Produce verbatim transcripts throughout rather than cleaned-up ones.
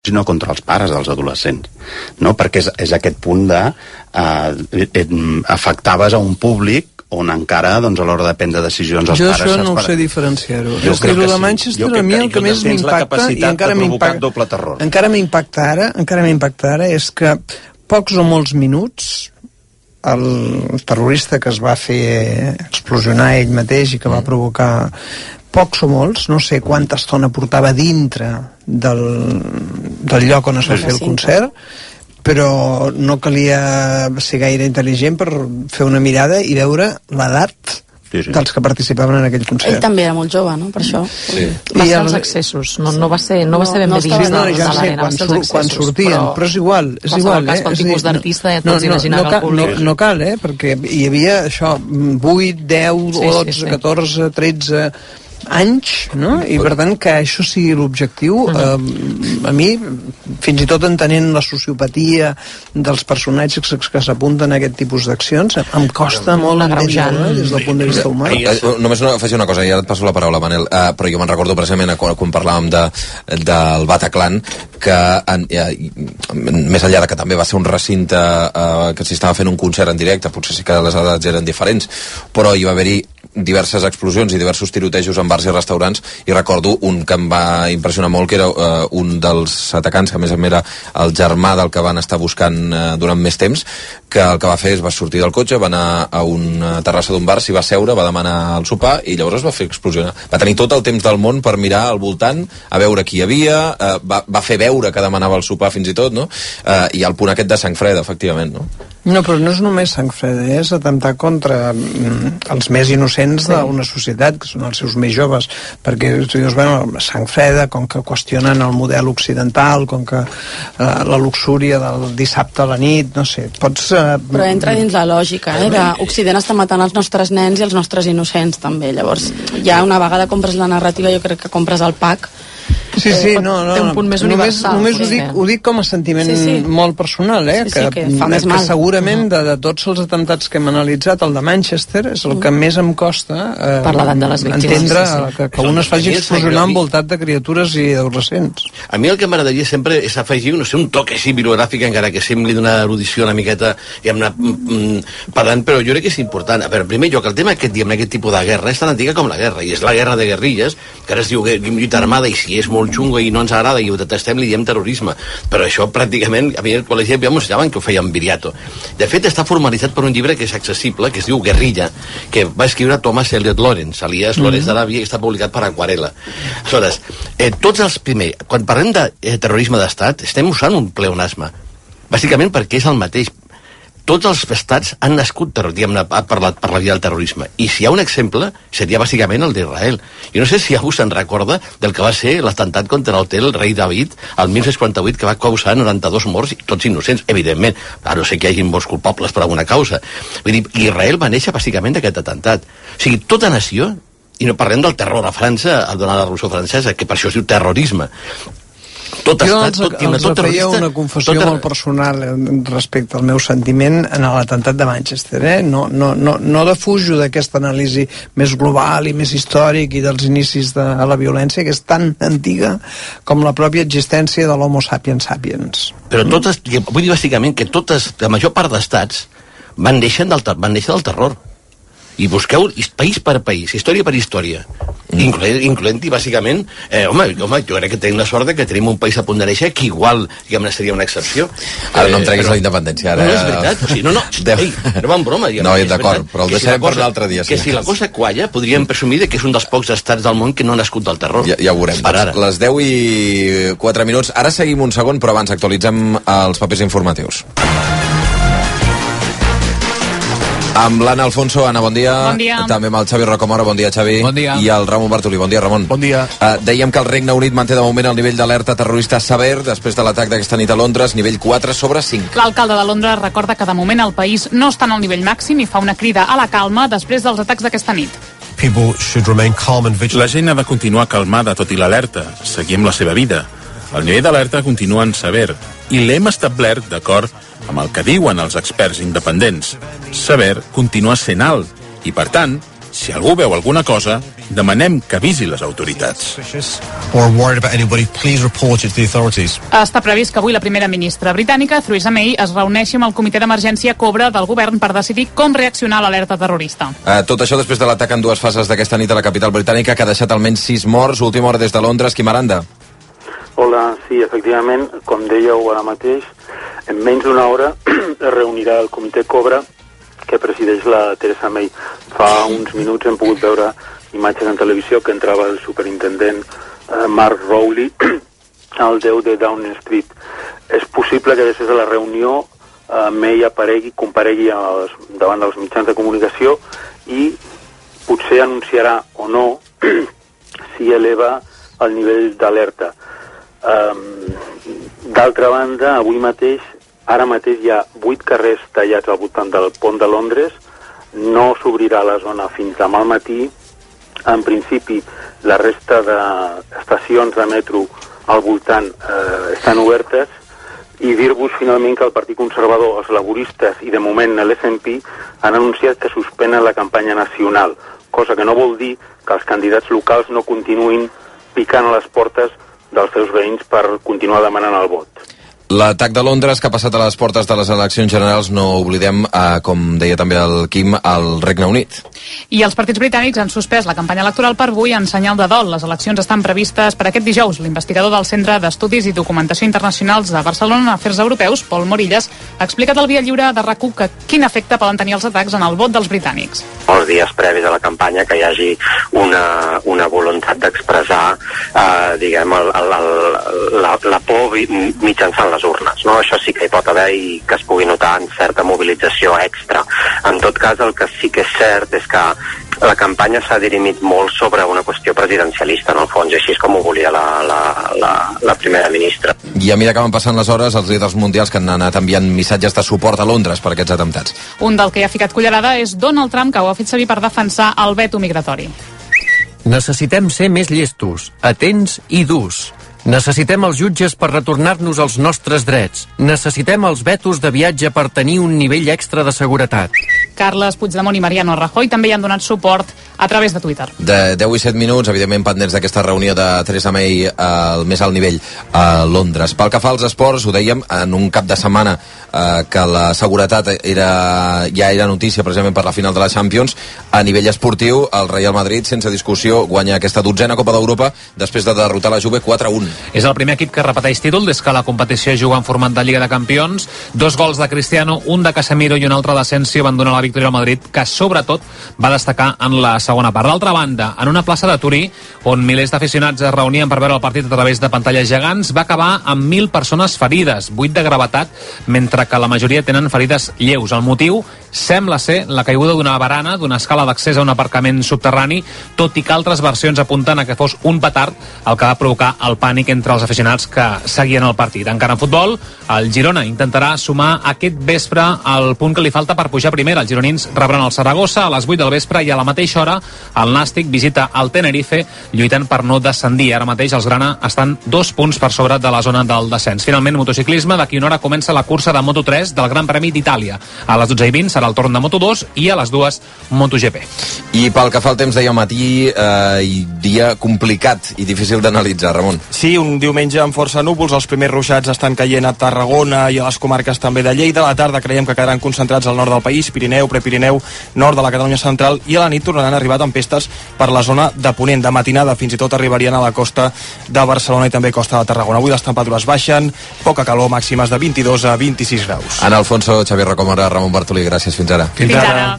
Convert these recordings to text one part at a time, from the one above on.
sinó contra els pares dels adolescents, no? Perquè és, és aquest punt de eh, eh, afectaves a un públic on encara, doncs, a l'hora de prendre decisions els jo pares... Jo això no ho sé diferenciar-ho. Jo és que el de Manchester a mi el que més m'impacta i encara m'impacta encara m'impacta ara encara m'impacta ara és que pocs o molts minuts el terrorista que es va fer explosionar ell mateix i que va provocar pocs o molts, no sé quanta estona portava dintre del, del lloc on es va fer el concert, però no calia ser gaire intel·ligent per fer una mirada i veure l'edat sí, sí. dels que participaven en aquell concert. Ell també era molt jove, no? Per això. Sí. Va ser els accessos, no, no va ser, no va ser ben no, bé no, dins no, de, ja de l'arena, quan, sur, quan sortien, però, però és igual, és igual, cas, eh? Qual tipus d'artista ja no, tots no, imaginava no, el públic. No, no cal, eh? Perquè hi havia això, vuit, deu, sí, dotze, sí, sí. catorze, tretze anys, no? I per tant que això sigui l'objectiu, eh, a mi, fins i tot entenent la sociopatia dels personatges que, que s'apunten a aquest tipus d'accions, em costa molt entendre, des del punt de vista humà. Eh, només no faci una cosa, i ara et passo la paraula, Manel, eh, però jo me'n recordo precisament quan, quan parlàvem de, del Bataclan, que en, eh, més enllà de que també va ser un recinte eh, que s'hi estava fent un concert en directe, potser sí que les edats eren diferents, però hi va haver-hi diverses explosions i diversos tirotejos en bars i restaurants, i recordo un que em va impressionar molt, que era uh, un dels atacants, que a més a més era el germà del que van estar buscant uh, durant més temps, que el que va fer és va sortir del cotxe, va anar a una terrassa d'un bar, s'hi va seure, va demanar el sopar i llavors es va fer explosionar. Va tenir tot el temps del món per mirar al voltant, a veure qui hi havia, uh, va, va fer veure que demanava el sopar fins i tot, no? Uh, i el punt aquest de sang freda, efectivament, no? No, però no és només sang freda, és atemptar contra mm, els més innocents sí. d'una societat, que són els seus més joves, perquè tu dius, bueno, sang freda, com que qüestionen el model occidental, com que eh, la luxúria del dissabte a la nit, no sé, pots... Eh, però entra dins la lògica, eh, que Occident està matant els nostres nens i els nostres innocents, també. Llavors, ja una vegada compres la narrativa, jo crec que compres el pack. Sí, sí, no, no, té un punt més universal. Només, només ho, dic, ho dic com a sentiment sí, sí. molt personal, eh? Sí, sí, que, que, fa que, més que mal. segurament de, de tots els atemptats que hem analitzat, el de Manchester és el que més em costa eh, per l'edat de les víctimes, entendre sí, sí. que, que un es faci explosionar envoltat de criatures i adolescents. A mi el que m'agradaria sempre és afegir, no sé, un toc així bibliogràfic, encara que sembli d'una erudició una miqueta i amb una mm, pedant, però jo crec que és important. A veure, en primer lloc, el tema aquest, diguem, aquest tipus de guerra és tan antiga com la guerra, i és la guerra de guerrilles, que ara es diu lluita armada, i si és molt xungo i no ens agrada i ho detestem, li diem terrorisme, però això pràcticament a mi al col·legi ja m'ensenyaven que ho feia en Viriato. De fet està formalitzat per un llibre que és accessible, que es diu Guerrilla, que va escriure Thomas Elliot Lawrence, alias Lawrence mm-hmm. d'Aràbia, i està publicat per Aquarela. Aleshores, eh, tots els primer, quan parlem de eh, terrorisme d'estat, estem usant un pleonasme, bàsicament perquè és el mateix. Tots els estats han nascut per, diguem-ne, per, la, per la via del terrorisme. I si hi ha un exemple, seria bàsicament el d'Israel. Jo no sé si algú se'n recorda del que va ser l'atemptat contra l'hotel Rei David el mil sis-cents quaranta-vuit, que va causar noranta-dos morts, tots innocents, evidentment. Ara no sé que hi hagi morts culpables per alguna causa. Vull dir, Israel va néixer bàsicament d'aquest atemptat. O sigui, tota nació, i no parlem del terror a França, durant la Revolució Francesa, que per això es diu terrorisme. Tot jo estat, tot, els, els feia una confessió tot... molt personal respecte al meu sentiment en l'atemptat de Manchester, eh? no, no, no, no defujo d'aquesta anàlisi més global i més històric i dels inicis de la violència, que és tan antiga com la pròpia existència de l'Homo sapiens sapiens. Però totes, vull dir bàsicament que totes, la major part d'estats van néixer del, van néixer del terror. I busqueu país per país, història per història, mm. incloent, incloent-hi bàsicament, eh, home, home, jo crec que tenim la sort de que tenim un país a punt de néixer que igual, diguem-ne, seria una excepció. Ara no em treguis però... la independència, ara... No, no és veritat, o sigui, no, no, ei, no va en broma. No, d'acord, però el deixarem per l'altre dia. Que si la cosa qualla, podríem presumir que és un dels pocs estats del món que no ha nascut del terror. Ja, ja ho veurem. Doncs, les deu i quatre minuts, ara seguim un segon, però abans actualitzem els papers informatius. Amb l'Anna Alfonso. Anna, bon dia. Bon dia. També amb el Xavi Rocamora. Bon dia, Xavi. Bon dia. I el Ramon Bartolí. Bon dia, Ramon. Bon dia. Uh, dèiem que el Regne Unit manté de moment el nivell d'alerta terrorista sever després de l'atac d'aquesta nit a Londres, nivell quatre sobre cinc. L'alcalde de Londres recorda que de moment el país no està en el nivell màxim i fa una crida a la calma després dels atacs d'aquesta nit. La gent ha de continuar calmada tot i l'alerta, seguir amb la seva vida. El nivell d'alerta continua en sever i l'hem establert d'acord amb el que diuen els experts independents. Sever continua sent alt i, per tant, Si algú veu alguna cosa, demanem que avisi les autoritats. Està previst que avui la primera ministra britànica, Theresa May, es reuneixi amb el comitè d'emergència Cobra del govern per decidir com reaccionar a l'alerta terrorista. Uh, tot això després de l'atac en dues fases d'aquesta nit a la capital britànica, que ha deixat almenys sis morts. Última hora des de Londres, Quim Aranda. Hola, sí, efectivament, com dèieu ara mateix, en menys d'una hora es reunirà el comitè Cobra que presideix la Theresa May. Fa uns minuts hem pogut veure imatges en televisió que entrava el superintendent eh, Mark Rowley al deu de Downing Street. És possible que després de la reunió eh, May aparegui, comparegui als, davant dels mitjans de comunicació i potser anunciarà o no si eleva el nivell d'alerta. Um, D'altra banda, avui mateix Ara mateix hi ha vuit carrers tallats al voltant del pont de Londres, no s'obrirà la zona fins demà al matí. En principi, la resta d'estacions de metro al voltant eh, estan obertes, i dir-vos finalment que el Partit Conservador, els laboristes i de moment l'S and P han anunciat que suspenen la campanya nacional, cosa que no vol dir que els candidats locals no continuïn picant a les portes dels seus veïns per continuar demanant el vot. L'atac de Londres que ha passat a les portes de les eleccions generals, no oblidem, eh, com deia també el Quim, al Regne Unit. I els partits britànics han suspès la campanya electoral per avui en senyal de dol. Les eleccions estan previstes per aquest dijous. L'investigador del Centre d'Estudis i Documentació Internacionals de Barcelona en Afers Europeus, Pol Morillas, ha explicat al Via Lliure de RAC u que quin efecte poden tenir els atacs en el vot dels britànics. Els dies previs a la campanya que hi hagi una, una voluntat d'expressar eh, diguem, el, el, el, la, la por mitjançant les urnes, no? Això sí que hi pot haver i que es pugui notar en certa mobilització extra. En tot cas, el que sí que és cert és que la campanya s'ha dirimit molt sobre una qüestió presidencialista, en el fons, i així és com ho volia la, la, la, la primera ministra. I a mesura que van passant les hores, els líders mundials que han anat enviant missatges de suport a Londres per aquests atemptats. Un del que ha ficat cullerada és Donald Trump, que ho ha fet servir per defensar el veto migratori. Necessitem ser més llestos, atents i durs. Necessitem els jutges per retornar-nos els nostres drets. Necessitem els vetos de viatge per tenir un nivell extra de seguretat. Carles Puigdemont i Mariano Rajoy també hi han donat suport a través de Twitter. De deu i set minuts, evidentment pendents d'aquesta reunió de Theresa May al més alt nivell a Londres. Pel que fa als esports, ho dèiem, en un cap de setmana eh, que la seguretat era, ja era notícia precisament per la final de la Champions. A nivell esportiu, el Real Madrid, sense discussió, guanya aquesta dotzena Copa d'Europa després de derrotar la Juve quatre a un. És el primer equip que repeteix títol des que la competició juga en format de Lliga de Campions. Dos gols de Cristiano, un de Casemiro i un altre d'Asensio van donar la victòria al Madrid, que sobretot va destacar en la segona part. D'altra banda, en una plaça de Turí, on milers d'aficionats es reunien per veure el partit a través de pantalles gegants, va acabar amb mil persones ferides, vuit de gravetat, mentre que la majoria tenen ferides lleus. El motiu sembla ser la caiguda d'una barana d'una escala d'accés a un aparcament subterrani, tot i que altres versions apunten a que fos un petard el que va provocar el pànic entre els aficionats que seguien el partit. Encara en futbol, el Girona intentarà sumar aquest vespre el punt que li falta per pujar primera. Els gironins rebran el Saragossa a les vuit del vespre i a la mateixa hora el Nàstic visita el Tenerife lluitant per no descendir. Ara mateix els grana estan dos punts per sobre de la zona del descens. Finalment, motociclisme, d'aquí una hora comença la cursa de Moto tres del Gran Premi d'Itàlia. A les dotze i vint serà el torn de Moto dos i a les dues MotoGP. I pel que fa al temps d'ahir al matí, eh, dia complicat i difícil d'analitzar, Ramon. Sí, un diumenge amb força núvols, els primers ruixats estan caient a Tarragona i a les comarques també de Lleida. A la tarda creiem que quedaran concentrats al nord del país, Pirineu, Prepirineu, nord de la Catalunya central, i a la nit tornaran a arribar tempestes per la zona de Ponent. De matinada fins i tot arribarien a la costa de Barcelona i també costa de Tarragona. Avui les temperatures baixen, poca calor, màximes de vint-i-dos a vint-i-sis graus. Ana Alfonso, Xavier Rocamora, Ramon Bartolí, gràcies, fins ara. Fins, fins ara.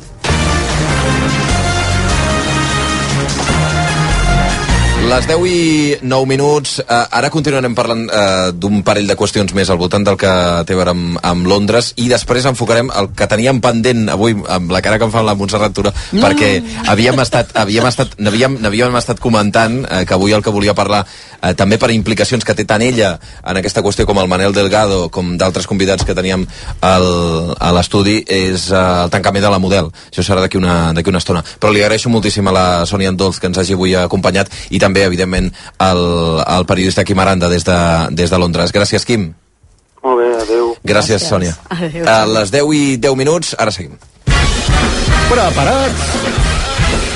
Les deu i nou minuts, eh, ara continuarem parlant eh, d'un parell de qüestions més al voltant del que té a veure amb, amb Londres, i després enfocarem el que teníem pendent avui, amb la cara que em fa la Montserrat Tura, no. perquè havíem estat, havíem estat, n'havíem, n'havíem estat comentant eh, que avui el que volia parlar eh, també per implicacions que té tant ella en aquesta qüestió com el Manel Delgado, com d'altres convidats que teníem al, a l'estudi, és eh, el tancament de la Model. Això serà d'aquí una, d'aquí una estona. Però li agraeixo moltíssim a la Sònia Andols que ens hagi avui acompanyat, i també evidentment el, el periodista Quim Aranda des de, des de Londres. Gràcies, Quim. Molt bé, adeu. Gràcies, Gràcies. Sònia. Adéu. A les deu i deu minuts, ara seguim. Preparats?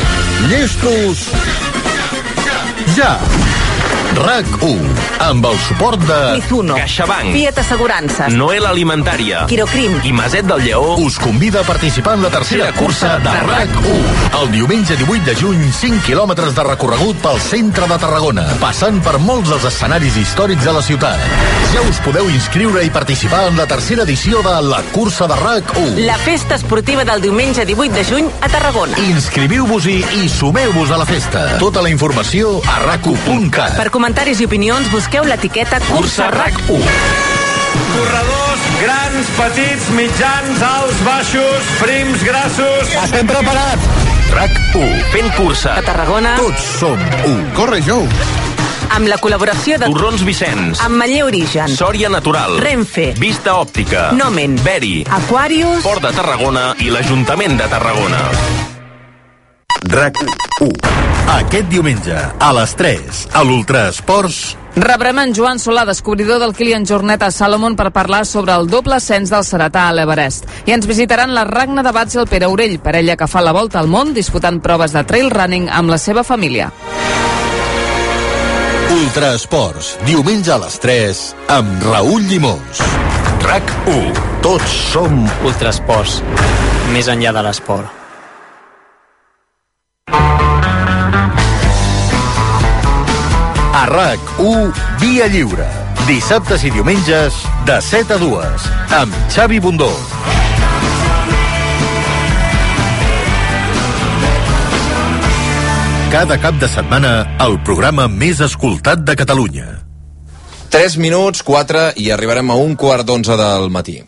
llestos ja. RAC u, amb el suport de Mizuno, CaixaBank, Fiat Assegurances, Noel Alimentària, Quirocrim i Maset del Lleó us convida a participar en la tercera cursa de RAC u. El diumenge divuit de juny, cinc quilòmetres de recorregut pel centre de Tarragona, passant per molts dels escenaris històrics de la ciutat. Ja us podeu inscriure i participar en la tercera edició de la cursa de RAC u. La festa esportiva del diumenge divuit de juny a Tarragona. Inscriviu-vos-hi i sumeu-vos a la festa. Tota la informació a rac u punt cat. Per comentaris i opinions busqueu l'etiqueta Cursa RAC u. Corredors, grans, petits, mitjans, alts, baixos, prims, grassos... Estem preparats! RAC u, fent cursa. A Tarragona. Tots som u. Corre, Jou! Amb la col·laboració de Torrons Vicenç, amb Maller Origen, Sòria Natural, Renfe, Vista Òptica, Nomen, Beri, Aquarius, Port de Tarragona i l'Ajuntament de Tarragona. RAC u. Aquest diumenge, a les tres, a l'Ultraesports... Rebrem en Joan Solà, descobridor del Kilian Jornet a Salomon, per parlar sobre el doble ascens del Ceretà a l'Everest. I ens visitaran la Ragna de Bats i el Pere Orell, parella que fa la volta al món disputant proves de trail running amb la seva família. Ultraesports, diumenge a les tres, amb Raül Llimós. RAC u. Tots som Ultraesports, més enllà de l'esport. A RAC u, Via Lliure. Dissabtes i diumenges, de set a dues, amb Xavi Bundó. Cada cap de setmana, el programa més escoltat de Catalunya. tres minuts, quatre, i arribarem a un quart d'onze del matí.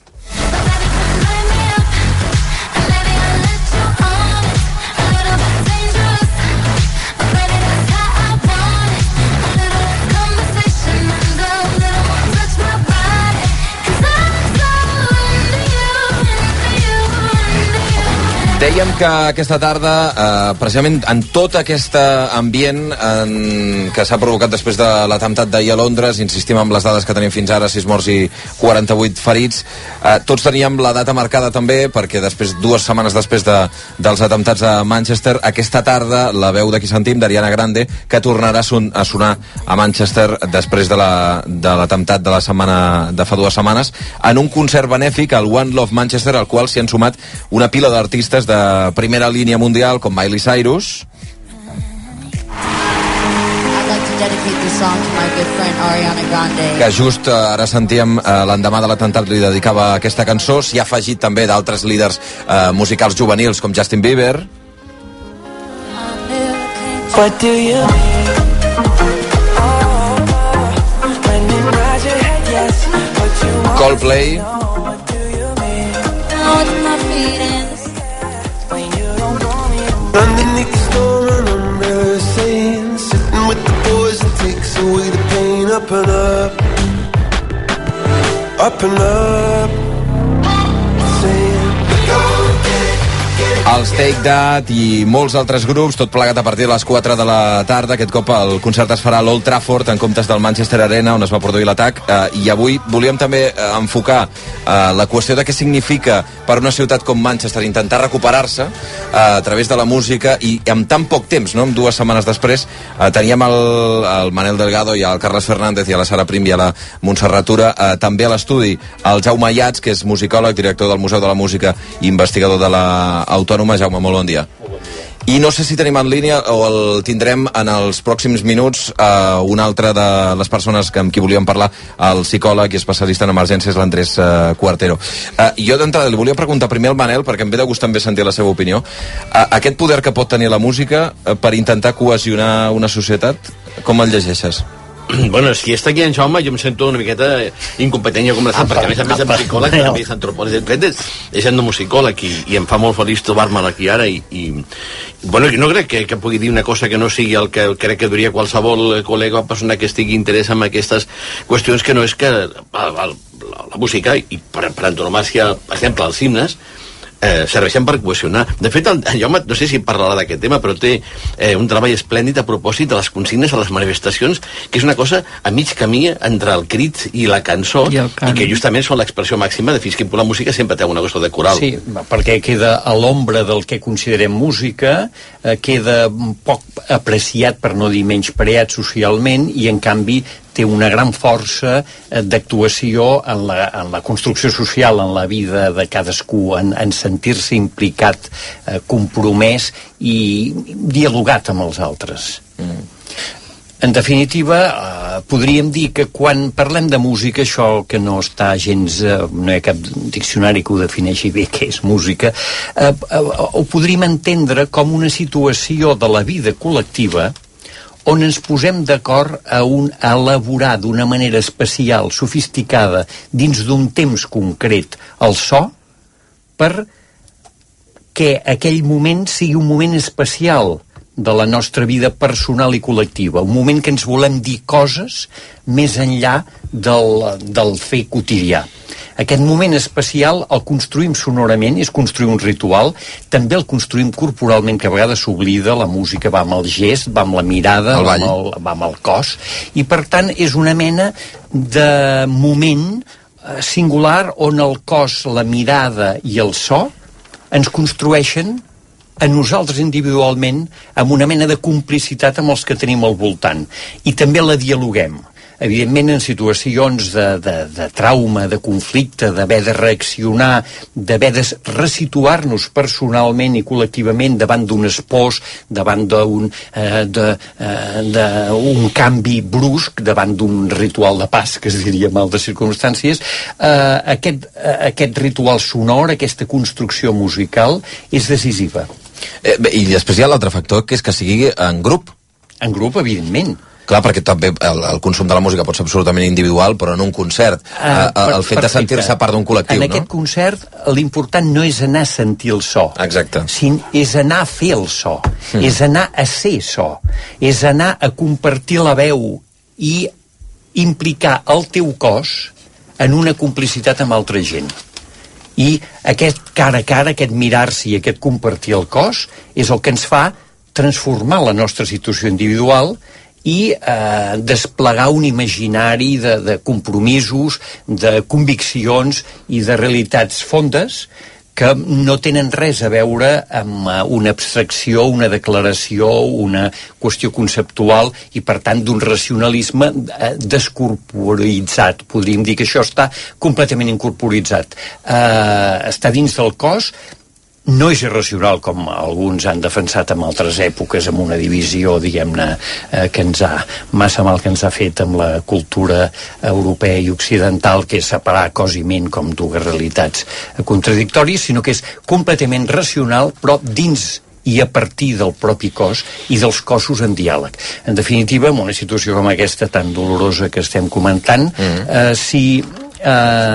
Dèiem que aquesta tarda, eh, precisament en tot aquest ambient en, que s'ha provocat després de l'atemptat d'ahir a Londres, insistim amb les dades que tenim fins ara, sis morts i quaranta-vuit ferits, eh, tots teníem la data marcada també, perquè després, dues setmanes després de, dels atemptats a Manchester, aquesta tarda la veu de qui sentim, d'Ariana Grande, que tornarà a, son, a sonar a Manchester després de l'atemptat la, de, de la setmana de fa dues setmanes, en un concert benèfic al One Love Manchester, al qual s'hi han sumat una pila d'artistes de primera línia mundial com Miley Cyrus, que just ara sentíem eh, l'endemà de l'atemptat li dedicava aquesta cançó. S'hi ha afegit també d'altres líders eh, musicals juvenils com Justin Bieber, Coldplay, underneath the storm and under the sand, sitting with the boys and takes away the pain. Up and up, up and up, saying, go get it, get it. els Take That i molts altres grups, tot plegat a partir de les quatre de la tarda. Aquest cop el concert es farà a l'Old Trafford en comptes del Manchester Arena, on es va produir l'atac, eh, i avui volíem també eh, enfocar eh, la qüestió de què significa per una ciutat com Manchester intentar recuperar-se eh, a través de la música, i amb tan poc temps, no? Amb dues setmanes després eh, teníem el, el Manel Delgado i el Carles Fernández i a la Sara Prim i a la Montserrat Tura, eh, també a l'estudi el Jaume Ayats, que és musicòleg, director del Museu de la Música i investigador de l'Autònoma. Jaume, molt bon dia. I no sé si tenim en línia o el tindrem en els pròxims minuts eh, una altra de les persones que, amb qui volíem parlar, el psicòleg i especialista en emergències, l'Andrés eh, Cuartero. Eh, jo d'entrada li volia preguntar primer al Manel, perquè em ve de gust també sentir la seva opinió. Eh, aquest poder que pot tenir la música eh, per intentar cohesionar una societat, com el llegeixes? Bueno, si està aquí en Jaume, jo em sento una miqueta incompetent, jo com la sap, perquè a més a més de musicòleg, també és antropòleg. De fet, és etnomusicòleg i, i em fa molt feliç trobar-me'l aquí ara i, i bueno, no crec que, que pugui dir una cosa que no sigui el que crec que diria qualsevol col·lega o persona que estigui interessada en aquestes qüestions, que no és que la, la, la música, i per, per antonomàsia, per exemple, els himnes, eh, serveixen per cohesionar. De fet, el, en Jaume, no sé si parlarà d'aquest tema, però té eh, un treball esplèndid a propòsit de les consignes a les manifestacions, que és una cosa a mig camí entre el crit i la cançó, i, i que justament són l'expressió màxima de fins que la música sempre té una cosa de coral. Sí, perquè queda a l'ombra del que considerem música, eh, queda poc apreciat, per no dir menyspreat socialment, i en canvi té una gran força eh, d'actuació en la, en la construcció social, en la vida de cadascú, en, en sentir-se implicat, eh, compromès i dialogat amb els altres. Mm. En definitiva, eh, podríem dir que quan parlem de música, això que no està gens, eh, no hi ha cap diccionari que ho defineixi bé què és música, eh, eh, ho podríem entendre com una situació de la vida col·lectiva on ens posem d'acord a, un, a elaborar d'una manera especial, sofisticada, dins d'un temps concret, el so, per que aquell moment sigui un moment especial de la nostra vida personal i col·lectiva, un moment que ens volem dir coses més enllà del, del fer quotidià. Aquest moment especial el construïm sonorament, és construir un ritual, també el construïm corporalment, que a vegades s'oblida, la música va amb el gest, va amb la mirada, el va, amb el, va amb el cos, i per tant és una mena de moment eh, singular on el cos, la mirada i el so ens construeixen a nosaltres individualment amb una mena de complicitat amb els que tenim al voltant, i també la dialoguem. Evidentment, en situacions de, de, de trauma, de conflicte, d'haver de reaccionar, d'haver de resituar-nos personalment i col·lectivament davant d'un espòs, davant d'un eh, de, eh, d'un canvi brusc, davant d'un ritual de pas, que es diria en altres circumstàncies, eh, aquest, eh, aquest ritual sonor, aquesta construcció musical, és decisiva. Eh, I després hi ha l'altre factor, que és que sigui en grup. En grup, evidentment. Clar, perquè també el, el consum de la música pot ser absolutament individual, però en un concert, uh, uh, el fet de sentir-se part d'un col·lectiu, en no? En aquest concert, l'important no és anar a sentir el so. Exacte. Sin, és anar a fer el so. Mm. És anar a ser so. És anar a compartir la veu i implicar el teu cos en una complicitat amb altra gent. I aquest cara a cara, aquest mirar-se i aquest compartir el cos és el que ens fa transformar la nostra situació individual i eh, desplegar un imaginari de, de compromisos, de conviccions i de realitats fondes que no tenen res a veure amb una abstracció, una declaració, una qüestió conceptual i, per tant, d'un racionalisme descorporitzat. Podríem dir que això està completament incorporitzat. Eh, està dins del cos. No és irracional, com alguns han defensat en altres èpoques, amb una divisió, diguem-ne, eh, que ens ha, massa mal que ens ha fet amb la cultura europea i occidental, que és separar cos i ment com dues realitats contradictòries, sinó que és completament racional, però dins i a partir del propi cos i dels cossos en diàleg. En definitiva, en una situació com aquesta tan dolorosa que estem comentant, mm. eh, si eh,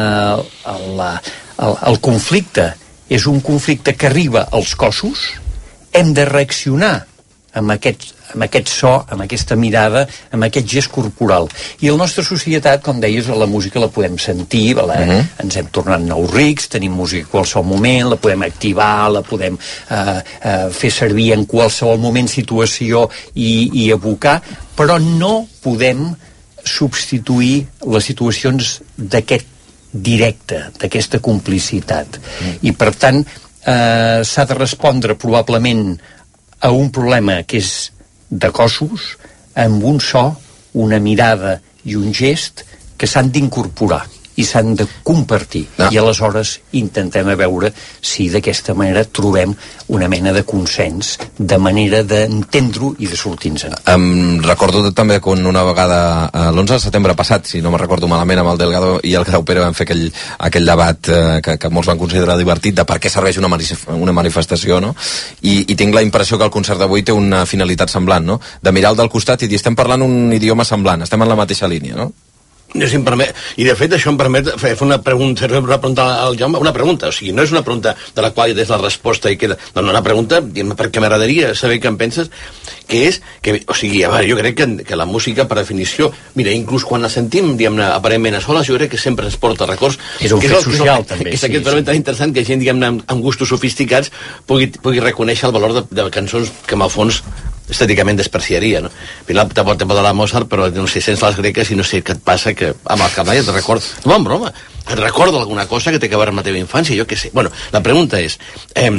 el, el, el conflicte és un conflicte que arriba als cossos, hem de reaccionar amb aquest, amb aquest so, amb aquesta mirada, amb aquest gest corporal. I la nostra societat, com deies, la música la podem sentir, la, uh-huh. ens hem tornat nous rics, tenim música a qualsevol moment, la podem activar, la podem eh, eh, fer servir en qualsevol moment, situació i, i evocar, però no podem substituir les situacions d'aquest directe, d'aquesta complicitat. Mm. I, per tant, eh, s'ha de respondre probablement a un problema que és de cossos, amb un so, una mirada i un gest que s'han d'incorporar i s'han de compartir. No. I aleshores intentem a veure si d'aquesta manera trobem una mena de consens, de manera d'entendre-ho i de sortir-nos-en. Em recordo també quan una vegada, eh, l'onze de setembre passat, si no me recordo malament, amb el Delgado i el Graupera vam fer aquell, aquell debat eh, que, que molts van considerar divertit de per què serveix una, una manifestació, no? I, i tinc la impressió que el concert d'avui té una finalitat semblant, no? De mirar al del costat i dir, estem parlant un idioma semblant, estem en la mateixa línia, no? Si em permet, i de fet això em permet fer una pregunta, una pregunta al Jaume, una pregunta, o sigui, no és una pregunta de la qual és la resposta i queda, no, no, una pregunta, perquè m'agradaria saber què en penses, que és, que, o sigui, a veure, jo crec que, que la música, per definició, mira, inclús quan la sentim, diguem-ne, aparentment a soles, jo crec que sempre ens porta records. És un fet social, també. És aquest sí, tan interessant que gent, diguem-ne, amb, amb gustos sofisticats pugui, pugui reconèixer el valor de, de cançons que, en el fons, estèticament despreciaria, no? Final te pot parlar de Mozart, però no sé, sents les greques i no sé què et passa, que amb el Carnal et recorda, no, en broma, et recorda alguna cosa que té que veure amb la teva infància, jo què sé. Bueno, la pregunta és, eh,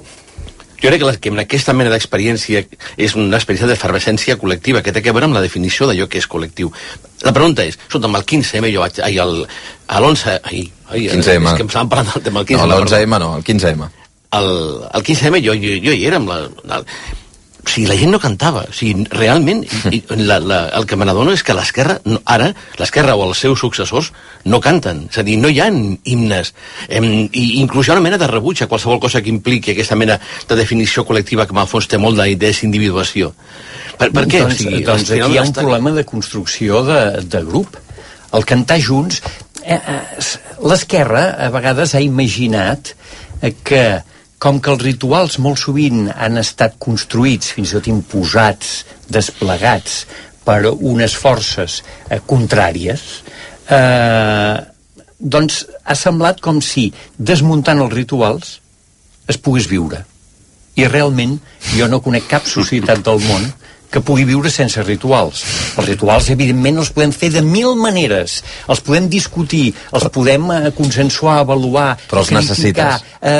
jo crec que, la, que aquesta mena d'experiència és una experiència d'efervescència col·lectiva, que té que veure amb la definició d'allò que és col·lectiu. La pregunta és, escolta, amb el quinze eme, jo vaig, ai, el, a l'onze, ai, ai, quinze eme. És que em estàvem parlant del tema del quinze eme. No, l'onze eme no, el quinze eme. El, el quinze eme jo, jo, jo hi era amb la... la o sigui, la gent no cantava, o sigui, realment i, la, la, el que me n'adono és que l'esquerra, no, ara, l'esquerra o els seus successors no canten, és a dir, no hi ha himnes, em, i inclús hi ha una mena de rebuig a qualsevol cosa que impliqui aquesta mena de definició col·lectiva que en el fons té molt de desindividuació. Per, per què? Doncs, o sigui, doncs aquí hi ha un problema de construcció de, de grup. El cantar junts, eh, eh, l'esquerra a vegades ha imaginat eh, que com que els rituals molt sovint han estat construïts, fins i tot imposats, desplegats per unes forces eh, contràries, eh, doncs ha semblat com si, desmuntant els rituals, es pogués viure. I realment jo no conec cap societat del món que pugui viure sense rituals. Els rituals, evidentment, els podem fer de mil maneres. Els podem discutir, els podem eh, consensuar, avaluar, però els criticar,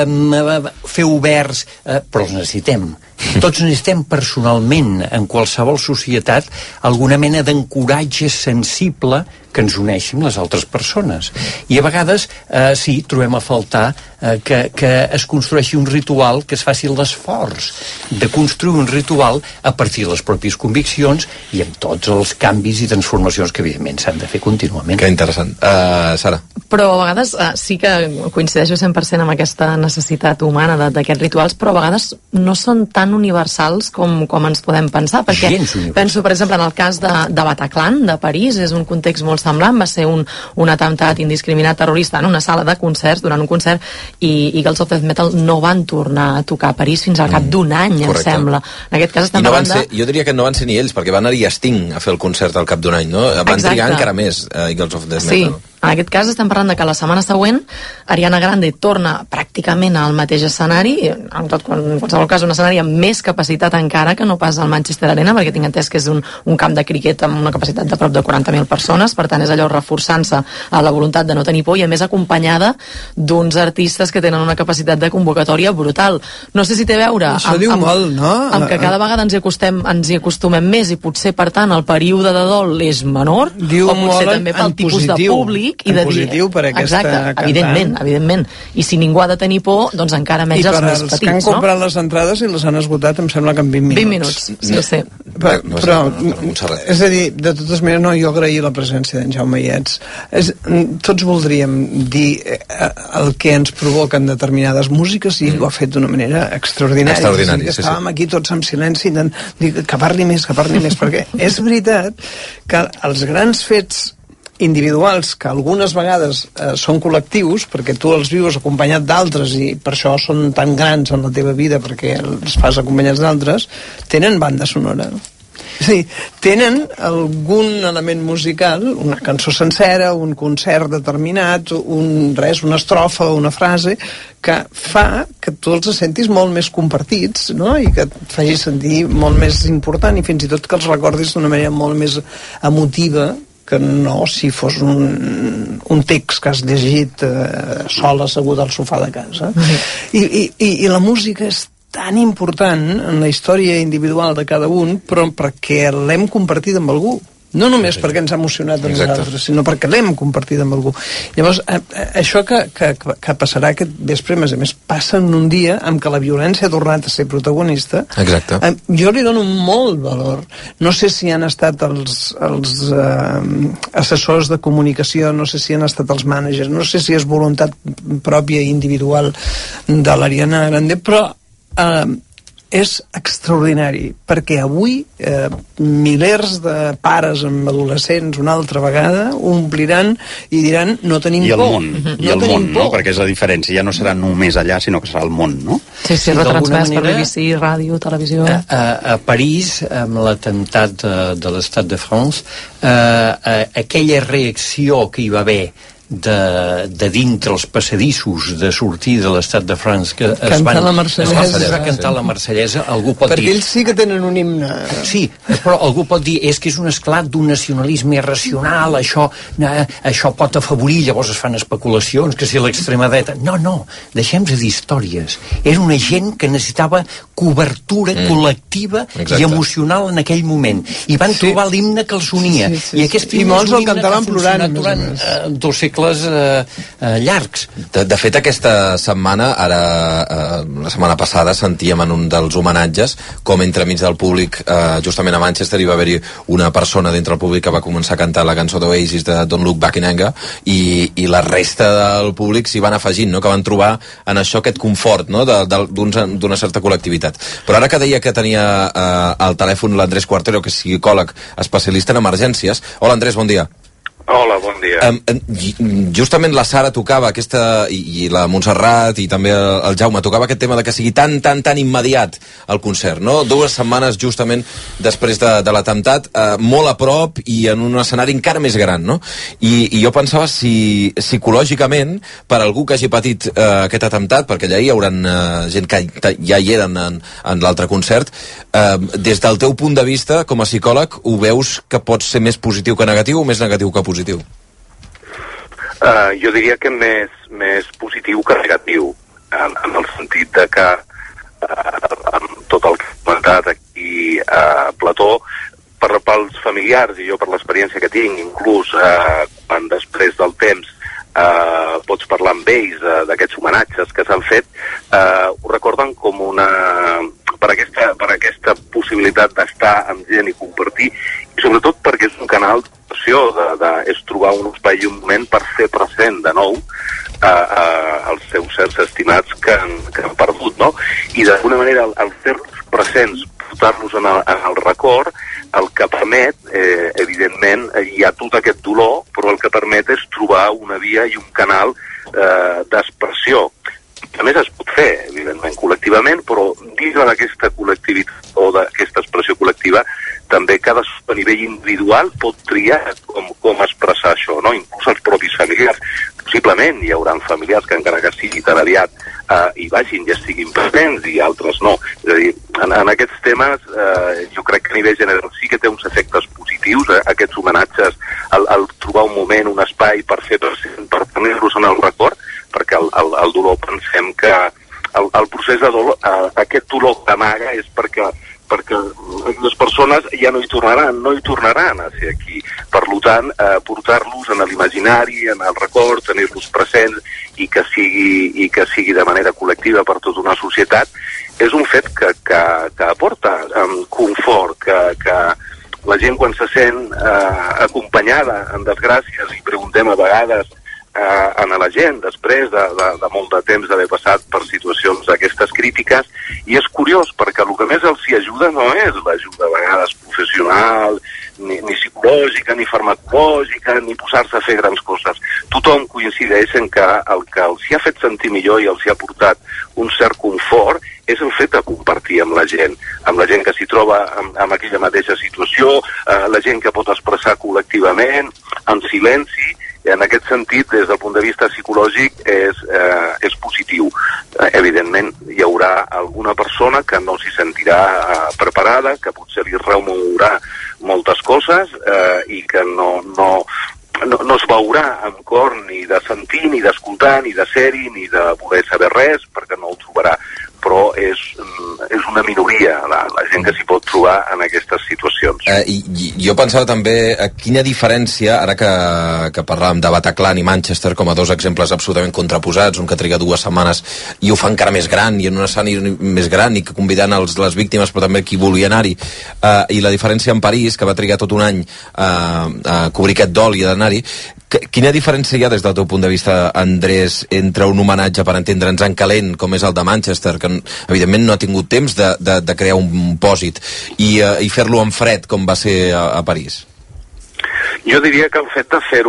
eh, fer oberts, eh, però els necessitem. Tots necessitem personalment, en qualsevol societat, alguna mena d'encoratge sensible que ens uneixi amb les altres persones. I a vegades, eh, sí, trobem a faltar eh, que, que es construeixi un ritual, que es faci l'esforç de construir un ritual a partir de les pròpies conviccions i amb tots els canvis i transformacions que, evidentment, s'han de fer contínuament. Que interessant. Uh, Sara? Però a vegades uh, sí que coincideixo cent per cent amb aquesta necessitat humana d'aquests rituals, però a vegades no són tan universals com, com ens podem pensar, perquè penso, per exemple, en el cas de, de Bataclan, de París, és un context molt semblant, va ser un, un atemptat indiscriminat terrorista en una sala de concerts, durant un concert, i Eagles of Death Metal no van tornar a tocar a París fins al cap d'un any, mm, em sembla. En aquest cas estem no parlant de... Ser, jo diria que no van ser ni ells, perquè van anar-hi a Sting a fer el concert al cap d'un any, no? Van Exacte. trigar encara més, uh, Eagles of Death sí. Metal. En aquest cas estem parlant de que la setmana següent Ariana Grande torna pràcticament al mateix escenari, en, tot, en qualsevol cas un escenari amb més capacitat encara que no pas al Manchester Arena, perquè tinc entès que és un, un camp de criquet amb una capacitat de prop de quaranta mil persones, per tant és allò reforçant-se a la voluntat de no tenir por, i a més acompanyada d'uns artistes que tenen una capacitat de convocatòria brutal. No sé si té a veure Això amb, diu amb, molt, no? amb que cada vegada ens hi, acostem, ens hi acostumem més i potser per tant el període de dol és menor, diu o potser també pel tipus positiu, de públic i en de positiu per aquesta exacte, cantant. evidentment, evidentment. I si ningú ha de tenir por, doncs encara menys els més petits, no? I per als que han comprat les entrades i les han esgotat, em sembla que en vint minuts. vint minuts, sí, no, sí. Però, no, però no, no, és a dir, de totes maneres, no, jo agrair la presència d'en Jaume Iets. És, tots voldríem dir eh, el que ens provoquen determinades músiques, i ell ho ha fet d'una manera extraordinària. Extraordinària, sí, sí. Estàvem aquí tots en silenci, de, de, que parli més, que parli més, perquè és veritat que els grans fets individuals, que algunes vegades eh, són col·lectius, perquè tu els vius acompanyat d'altres i per això són tan grans en la teva vida, perquè els fas acompanyats d'altres, tenen banda sonora. És a dir, tenen algun element musical, una cançó sencera, un concert determinat, un res, una estrofa o una frase, que fa que tu els sentis molt més compartits, no? I que et faci sentir molt més important, i fins i tot que els recordis d'una manera molt més emotiva, que no si fos un, un text que has llegit eh, sol assegut al sofà de casa. Mm-hmm. I, i, I la música és tan important en la història individual de cada un, però perquè l'hem compartit amb algú. No només sí, sí. perquè ens ha emocionat a nosaltres, sinó perquè l'hem compartit amb algú. Llavors, eh, eh, això que, que, que passarà aquest vespre, a més a més, passa en un dia en què la violència ha tornat a ser protagonista. Exacte. Eh, jo li dono molt valor. No sé si han estat els, els eh, assessors de comunicació, no sé si han estat els mànagers, no sé si és voluntat pròpia i individual de l'Ariana Grande, però eh, és extraordinari, perquè avui eh, milers de pares amb adolescents una altra vegada ompliran i diran no tenim I el por. món, no i el món, no? Perquè és la diferència, ja no serà només allà, sinó que serà el món, no? Sí, sí, retransmès per B B C, ràdio, televisió... A, a, a París, amb l'atemptat de, de l'Estat de France, eh, eh, aquella reacció que hi va haver de, de dintre els passadissos de sortir de l'Estat de France que es van, la Marsellesa, es va cantar la Marsellesa, algú pot perquè dir... Perquè ells sí que tenen un himne. Sí, però algú pot dir és que és un esclat d'un nacionalisme irracional, això, eh, això pot afavorir, llavors es fan especulacions que si l'extrema dreta... No, no, deixem-nos de dir històries. Era una gent que necessitava cobertura mm. col·lectiva Exacte. I emocional en aquell moment. I van sí. trobar l'himne que els unia. Sí, sí, I aquest sí. I molts el cantaven plorant. Durant eh, dos segles eh, eh, llargs. De, de fet, aquesta setmana, ara eh, la setmana passada, sentíem en un dels homenatges com entremig del públic, eh, justament a Manchester, hi va haver-hi una persona dintre el públic que va començar a cantar la cançó d'Oasis de Don't Look Back in Anger, i, i la resta del públic s'hi van afegint, no? Que van trobar en això aquest confort, no? D'una certa col·lectivitat. Però ara que deia que tenia eh, al telèfon l'Andrés Cuartero, que és psicòleg especialista en emergències. Hola, Andrés, bon dia. Hola, bon dia. Um, justament la Sara tocava aquesta, i, i la Montserrat i també el, el Jaume, tocava aquest tema de que sigui tan, tan, tan immediat el concert, no? Dues setmanes justament després de, de l'atemptat, uh, molt a prop i en un escenari encara més gran, no? I, i jo pensava si psicològicament, per algú que hagi patit uh, aquest atemptat, perquè allà hi haurà uh, gent que ja hi eren en, en l'altre concert, uh, des del teu punt de vista, com a psicòleg, ho veus que pot ser més positiu que negatiu o més negatiu que positiu? Positiu? Uh, jo diria que més, més positiu que negatiu, en, en el sentit de que uh, amb tot el que he comentat aquí a uh, Plató, per, pels familiars i jo per l'experiència que tinc, inclús uh, quan després del temps uh, pots parlar amb ells uh, d'aquests homenatges que s'han fet, uh, ho recorden com una... Per aquesta, per aquesta possibilitat d'estar amb gent i compartir, i sobretot perquè és un canal d'acció, de, de, és trobar un espai i un moment per fer present de nou a, a, als seus certs estimats que han, que han perdut, no? I d'alguna manera el, el fer-los presents, portar-los en, el, en el record, el que permet, eh, evidentment, hi ha tot aquest dolor, però el que permet és trobar una via i un canal eh, d'expressió. A més es pot fer, evidentment, col·lectivament, però dins d'aquesta col·lectivitat o d'aquesta expressió col·lectiva també cadascú a nivell individual pot triar com, com expressar això, no? Inclús els propis familiars. Possiblement hi haurà familiars que encara que sigui tan aviat eh, hi vagin i estiguin presents i altres no. És a dir, en, en aquests temes eh, jo crec que a nivell general sí que té uns efectes positius, eh, aquests homenatges, el, el trobar un moment, un espai per fer present, per tenir-los en el record, perquè el, el, el dolor pensem que el, el procés de dolor, eh, aquest dolor que amaga és perquè perquè les persones ja no hi tornaran, no hi tornaran a ser aquí. Per tant, eh, portar-los en l'imaginari, en el record, tenir-los presents i que sigui i que sigui de manera col·lectiva per tota una societat, és un fet que, que, que aporta um, confort, que, que la gent quan se sent eh, acompanyada en desgràcies, i preguntem a vegades eh, a la gent després de, de, de molt de temps d'haver passat per situacions d'aquestes crítiques, i és curiós perquè el que més els hi ajuda no és l'ajuda a vegades professional, ni, ni psicològica, ni farmacològica, ni posar-se a fer grans coses. Tothom coincideix en que el que els hi ha fet sentir millor i els hi ha portat un cert confort és el fet de compartir amb la gent, amb la gent que s'hi troba en, en aquella mateixa situació, eh, la gent que pot expressar col·lectivament, en silenci. En aquest sentit, des del punt de vista psicològic, és, eh, és positiu. Eh, evidentment, hi haurà alguna persona que no s'hi sentirà eh, preparada, que potser li remourà moltes coses eh, i que no, no, no, no es veurà amb cor ni de sentir, ni d'escoltar, ni de ser-hi, ni de voler saber res, perquè no ho trobarà. Però és, és una minoria la, la gent que s'hi pot trobar en aquestes situacions. Eh, i, i jo pensava també eh, quina diferència, ara que, que parlàvem de Bataclan i Manchester com a dos exemples absolutament contraposats, un que triga dues setmanes i ho fa encara més gran i en un escenari més gran i que convidant els, les víctimes però també qui volia anar-hi, eh, i la diferència en París, que va trigar tot un any eh, a cobrir aquest dol i d'anar-hi. Quina diferència hi ha des del teu punt de vista, Andrés, entre un homenatge, per entendre'ns, en calent, com és el de Manchester, que evidentment no ha tingut temps de, de, de crear un pòsit i, uh, i fer-lo en fred com va ser a, a París. Jo diria que el fet de fer-ho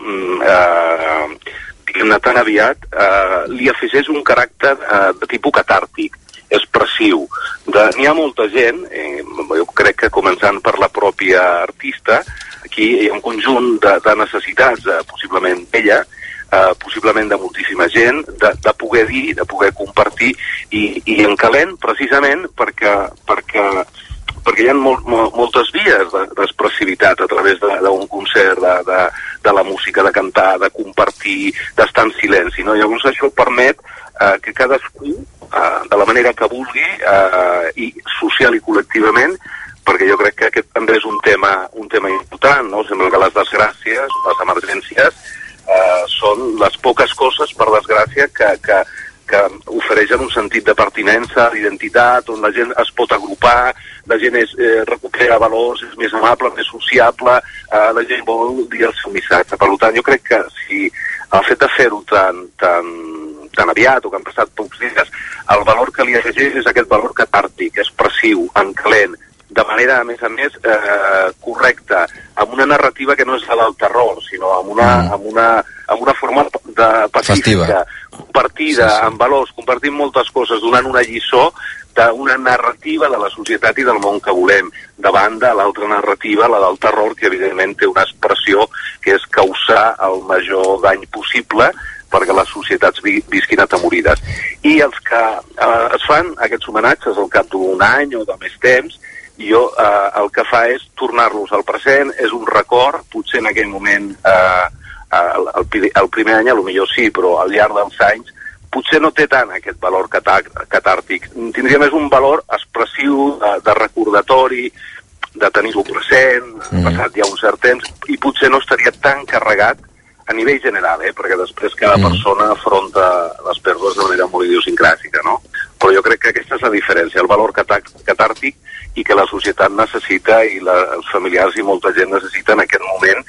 eh, diguem-ne tan aviat eh, li afegeix un caràcter eh, de tipus catàrtic, expressiu. N'hi ha molta gent, eh, jo crec que començant per la pròpia artista, aquí hi ha un conjunt de, de necessitats, eh, possiblement ella, eh, possiblement de moltíssima gent, de, de poder dir, de poder compartir, i, i en calent precisament perquè, perquè, perquè hi ha molt, molt, moltes vies d'expressivitat a través d'un concert, de, de, de la música, de cantar, de compartir, d'estar en silenci, no? Llavors això permet eh, que cadascú, eh, de la manera que vulgui, eh, i social i col·lectivament, perquè jo crec que aquest també és un tema, un tema important, no? Sembla que les desgràcies, les emergències, eh, són les poques coses, per desgràcia, que, que, que ofereixen un sentit de pertinença, d'identitat, on la gent es pot agrupar, la gent és, eh, recupera valors, és més amable, més sociable, eh, la gent vol dir el seu missatge. Per tant, jo crec que si el fet de fer-ho tan, tan, tan aviat, o que han passat pocs dies, el valor que li afegeix és aquest valor catàrtic, expressiu, en calent, de manera, a més a més, eh, correcta, amb una narrativa que no és la del terror, sinó amb una, mm. amb una, amb una forma de pacífica, compartida, sí, sí. amb valors, compartint moltes coses, donant una lliçó d'una narrativa de la societat i del món que volem, davant de l'altra narrativa, la del terror, que evidentment té una expressió que és causar el major dany possible perquè les societats vi visquin atemorides. I els que eh, es fan aquests homenatges al cap d'un any o de més temps, jo eh, el que fa és tornar-los al present, és un record, potser en aquell moment, eh, el, el, el primer any, potser sí, però al llarg dels anys, potser no té tant aquest valor catàrtic. Tindria més un valor expressiu, de, de recordatori, de tenir-ho present, mm. passat ja un cert temps, i potser no estaria tan carregat a nivell general, eh? Perquè després cada mm. persona afronta les pèrdues de manera molt idiosincràtica, no? Però jo crec que aquesta és la diferència, el valor catàrtic, i que la societat necessita, i la, els familiars i molta gent necessita en aquest moment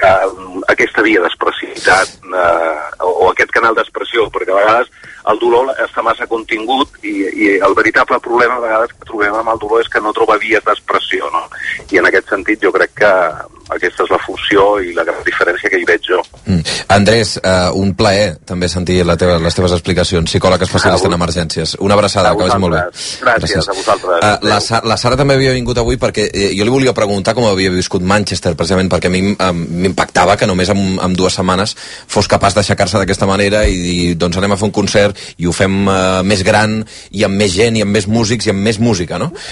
eh, aquesta via d'expressivitat eh, o, o aquest canal d'expressió, perquè a vegades el dolor està massa contingut i, i el veritable problema a vegades que trobem amb el dolor és que no troba vies d'expressió, no? I en aquest sentit jo crec que aquesta és la funció i la gran diferència que hi veig jo. Mm. Andrés, uh, un plaer també sentir la teva, les teves explicacions, psicòleg especialista en emergències. Una abraçada, que vagi molt bé. Gràcies, Gràcies. a vosaltres. Uh, la, Sa la Sara també havia vingut avui perquè eh, jo li volia preguntar com havia viscut Manchester, precisament perquè a mi m'impactava que només amb, amb dues setmanes fos capaç d'aixecar-se d'aquesta manera i dir, doncs anem a fer un concert i ho fem uh, més gran i amb més gent i amb més músics i amb més música, no?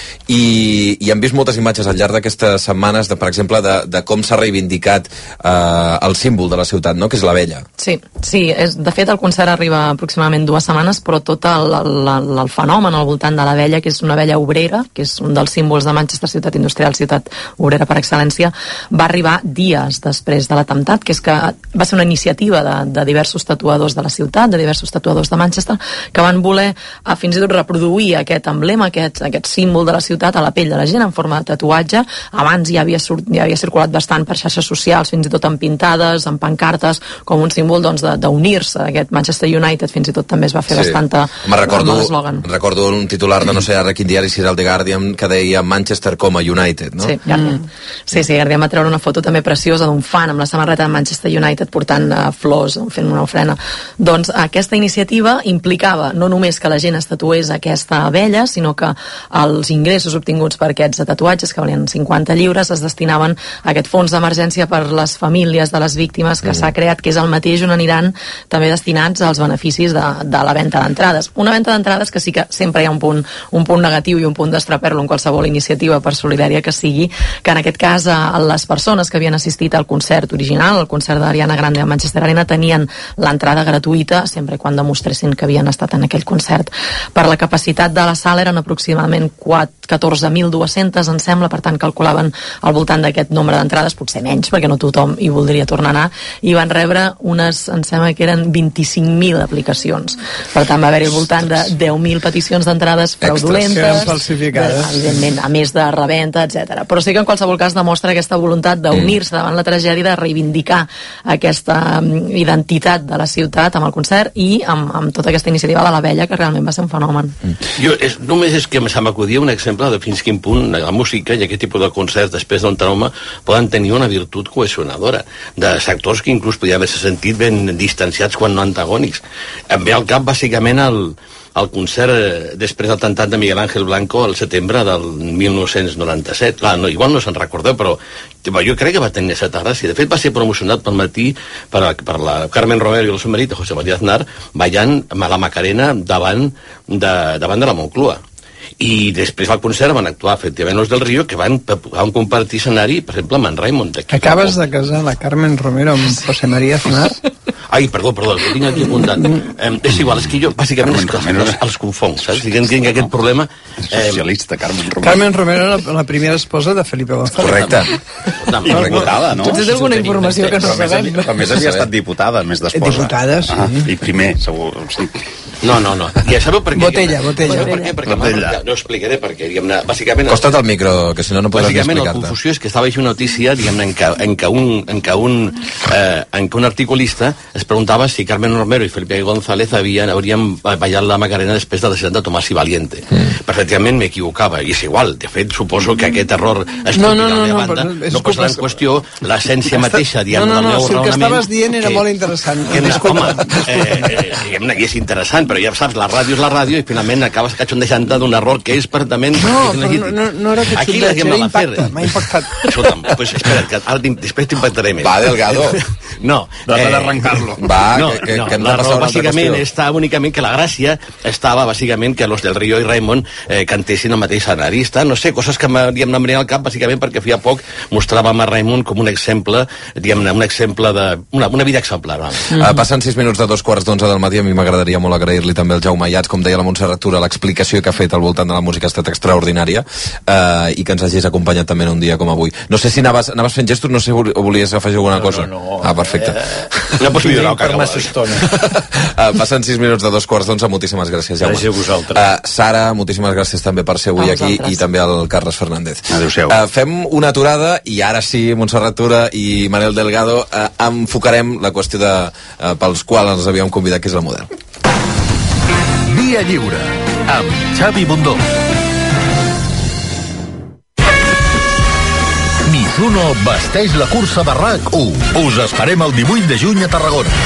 I, i hem vist moltes imatges al llarg d'aquestes setmanes, de, per exemple, de, de com s'ha reivindicat eh, el símbol de la ciutat, no? Que és la Vella. Sí, sí, és, de fet el concert arriba aproximadament dues setmanes, però tot el, el, el, el fenomen al voltant de la Vella, que és una vella obrera, que és un dels símbols de Manchester, ciutat industrial, ciutat obrera per excel·lència, va arribar dies després de l'atemptat, que és que va ser una iniciativa de, de diversos tatuadors de la ciutat, de diversos tatuadors de Manchester, que van voler a, fins i tot reproduir aquest emblema, aquest, aquest símbol de la ciutat a la pell de la gent en forma de tatuatge. Abans ja havia, ja havia circulat bastant per xarxes socials, fins i tot amb pintades, amb pancartes, com un símbol doncs, d'unir-se. Aquest Manchester United fins i tot també es va fer sí. bastanta l'eslògan. Recordo un titular de no sé ara quin diari, si era el The Guardian, que deia Manchester com a United, no? Sí, Guardian. Mm. Sí, sí, Guardian va treure una foto també preciosa d'un fan amb la samarreta de Manchester United portant uh, flors, fent una ofrena. Doncs aquesta iniciativa implicava no només que la gent es tatués aquesta vella, sinó que els ingressos obtinguts per aquests tatuatges, que valien cinquanta lliures, es destinaven a aquest fons d'emergència per les famílies de les víctimes que mm. s'ha creat, que és el mateix on aniran també destinats als beneficis de, de la venda d'entrades. Una venda d'entrades que sí que sempre hi ha un punt, un punt negatiu i un punt d'estraperlo en qualsevol iniciativa per solidària que sigui, que en aquest cas a les persones que havien assistit al concert original, al concert d'Ariana Grande a Manchester Arena, tenien l'entrada gratuïta sempre quan demostressin que havien estat en aquell concert. Per la capacitat de la sala eren aproximadament catorze mil dues-centes, em sembla, per tant calculaven al voltant d'aquest nombre d'entrades, potser menys, perquè no tothom hi voldria tornar a anar, i van rebre unes, em sembla que eren vint-i-cinc mil aplicacions. Per tant, va haver-hi al voltant de deu mil peticions d'entrades fraudulentes, falsificades, de, evidentment, a més de reventa, etcètera. Però sí que en qualsevol cas demostra aquesta voluntat d'unir-se davant la tragèdia, de reivindicar aquesta identitat de la ciutat amb el concert i amb, amb tota aquesta iniciativa de la Vella, que realment va ser un fenomen. Jo, és, només és que se m'acudia un exemple de fins quin punt la música i aquest tipus de concerts després d'un trauma poden tenir una virtut cohesionadora de sectors que inclús podien haver-se sentit ben distanciats quan no antagònics. Em ve al cap bàsicament el, el concert després del atemptat de Miguel Ángel Blanco al setembre del mil nou-cents noranta-set. Clar, no, igual no se'n recordeu, però jo crec que va tenir certa gràcia. De fet, va ser promocionat pel matí per, a, per la Carmen Romero i el seu marit, José María Aznar, ballant a la Macarena davant de, davant de la Moncloa. I després al concert van actuar efectivament els del Río, que van, van compartir escenari, per exemple, amb en Raimon. Acabes de casar la Carmen Romero amb José María Aznar? Ai, perdó, perdó, ho tinc aquí apuntat. Eh, és igual, és que jo bàsicament els, els, els confong, saps? Si tinc aquest problema... Eh, socialista, Carmen Romero. Carmen Romero era la, la primera esposa de Felipe González. Correcte. No, no, diputada, no? Tu tens alguna informació que no sabem. A més havia estat diputada, més d'esposa. Diputada, sí. Ah, i primer, segur. Sí. No, no, no. Ja sabeu per què? Botella, botella. Per què? Perquè botella. No explicaré perquè, diguem-ne, bàsicament... Costa't el micro, que si no no podràs explicar-te. Bàsicament, la confusió és que estava així una notícia, diguem-ne, en què en que un, en que un, eh, en que un articulista es preguntava si Carmen Romero i Felipe González havien, haurien ballat la Macarena després de l'assassinat de Tomás y Valiente. Mm. Perfectament m'equivocava, i és igual. De fet, suposo que aquest error estúpid no, no, no, de no, banda no, no posa en qüestió l'essència mateixa, diguem-ne, no, no, no, del meu si el que raonament. estaves dient era que, molt interessant. Que, home, eh, eh, diguem-ne, i és interessant, però ja saps, la ràdio és la ràdio i finalment acabes catxondejant-te d'un error que és perfectament... No, però no, no era catxondeig, era impacte, m'ha impactat. Escolta'm, pues espera't, que ara després t'impactaré més. Va, Delgado. No. Trata eh, d'arrancar-lo. Va, no, que, que, no, que hem la de passar raó una altra bàsicament qüestió. està únicament que la gràcia estava bàsicament que los del Río i Raimon eh, cantessin el mateix escenarista, no sé, coses que m'havíem de al cap bàsicament perquè feia poc mostràvem a Raimon com un exemple, diguem-ne, un exemple de... una, una vida exemplar. Mm. Uh, passen sis minuts de dos quarts d'onze del matí, a mi m'agradaria molt agrair-li també al Jaume Ayats, com deia la Montserrat Tura, l'explicació que ha fet al voltant de la música ha estat extraordinària, uh, i que ens hagis acompanyat també en un dia com avui. No sé si anaves, anaves fent gestos, no sé o volies afegir alguna no, cosa. No, no, ah, perfecte. Eh, no pots millorar el per massa estona. uh, passen sis minuts de dos quarts d'onze, moltíssimes gràcies, Jaume. Gràcies a vosaltres. Uh, Sara, moltíssimes gràcies també per ser avui aquí, i també al Carles Fernández. Adéu-siau. Uh, fem una aturada, i ara sí, Montserrat Tura i Manel Delgado, uh, enfocarem la qüestió de, uh, pels quals ens havíem convidat, que és el model. Via Lliure, amb Xavi Bundó. Mizuno vesteix la cursa de RAC u. Us esperem el divuit de juny a Tarragona.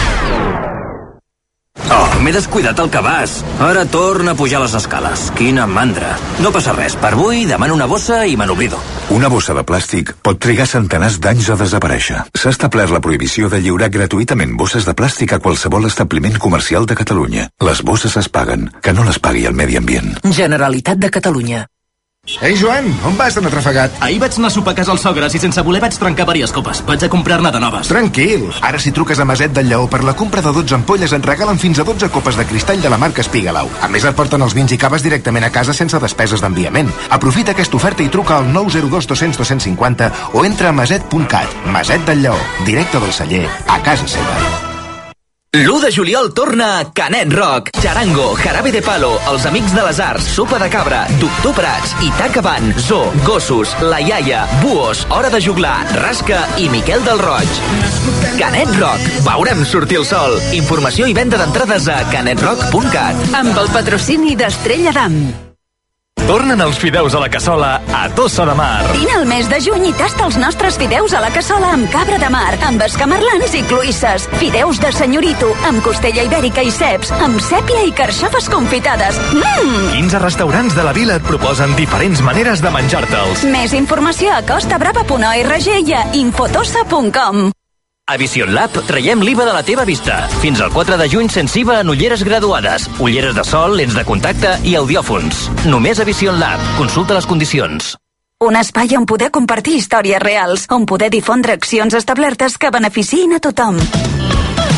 Oh, m'he descuidat el cabàs. Ara torna a pujar les escales. Quina mandra. No passa res. Per avui demano una bossa i me n'oblido. Una bossa de plàstic pot trigar centenars d'anys a desaparèixer. S'ha establert la prohibició de lliurar gratuïtament bosses de plàstic a qualsevol establiment comercial de Catalunya. Les bosses es paguen, que no les pagui el medi ambient. Generalitat de Catalunya. Ei, Joan, on vas tan atrafegat? Ahir vaig anar a sopar a casa als sogres i sense voler vaig trencar diverses copes. Vaig a comprar-ne de noves. Tranquil. Ara si truques a Maset del Lleó per la compra de dotze ampolles et regalen fins a dotze copes de cristall de la marca Espigalau. A més et porten els vins i caves directament a casa sense despeses d'enviament. Aprofita aquesta oferta i truca al nou zero dos dos cents dos cents cinquanta o entra a maset punt cat. Maset del Lleó, directe del celler, a casa seva. l'u de juliol torna a Canet Rock. Charango, Jarabe de Palo, Els Amics de les Arts, Sopa de Cabra, Doctor Prats, Itaca Band, Zoo, Gossos, La Iaia, Buos, Hora de Juglar, Rasca i Miquel del Roig. Canet Rock. Veurem sortir el sol. Informació i venda d'entrades a canet rock punt cat. Amb el patrocini d'Estrella d'Am. Tornen els fideus a la cassola a Tossa de Mar. Vine al mes de juny i tasta els nostres fideus a la cassola amb cabra de mar, amb escamarlans i cloïsses. Fideus de senyorito, amb costella ibèrica i ceps, amb sèpia i carxofes confitades. Mmm! quinze restaurants de la vila et proposen diferents maneres de menjar-te'ls. Més informació a costabrava punt org i a infotossa punt com. A Vision Lab traiem l'I V A de la teva vista. Fins al quatre de juny sense I V A en ulleres graduades, ulleres de sol, lents de contacte i audiòfons. Només a Vision Lab. Consulta les condicions. Un espai on poder compartir històries reals, on poder difondre accions establertes que beneficiïn a tothom.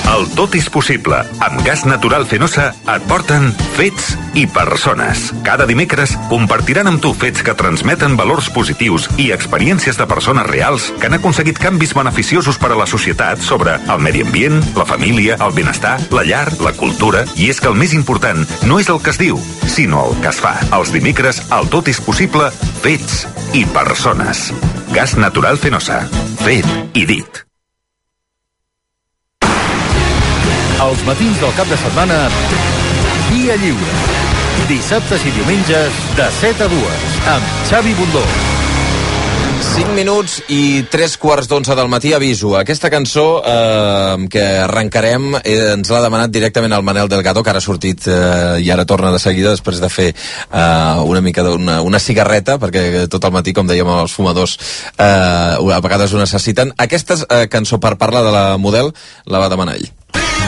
El tot és possible. Amb gas natural Fenosa et porten fets i persones. Cada dimecres compartiran amb tu fets que transmeten valors positius i experiències de persones reals que han aconseguit canvis beneficiosos per a la societat sobre el medi ambient, la família, el benestar, la llar, la cultura. I és que el més important no és el que es diu, sinó el que es fa. Els dimecres, el tot és possible, fets i persones. Gas natural Fenosa. Fet i dit. Els matins del cap de setmana, Via Lliure. Dissabtes i diumenges, de set a dues, amb Xavi Bundó. cinc minuts i tres quarts d'onze del matí, aviso. Aquesta cançó eh, que arrencarem eh, ens l'ha demanat directament el Manel Delgado, que ara ha sortit eh, i ara torna de seguida després de fer eh, una mica d'una una cigarreta, perquè tot el matí, com dèiem, els fumadors eh, a vegades ho necessiten. Aquesta eh, cançó, per parlar de la model, la va demanar ell.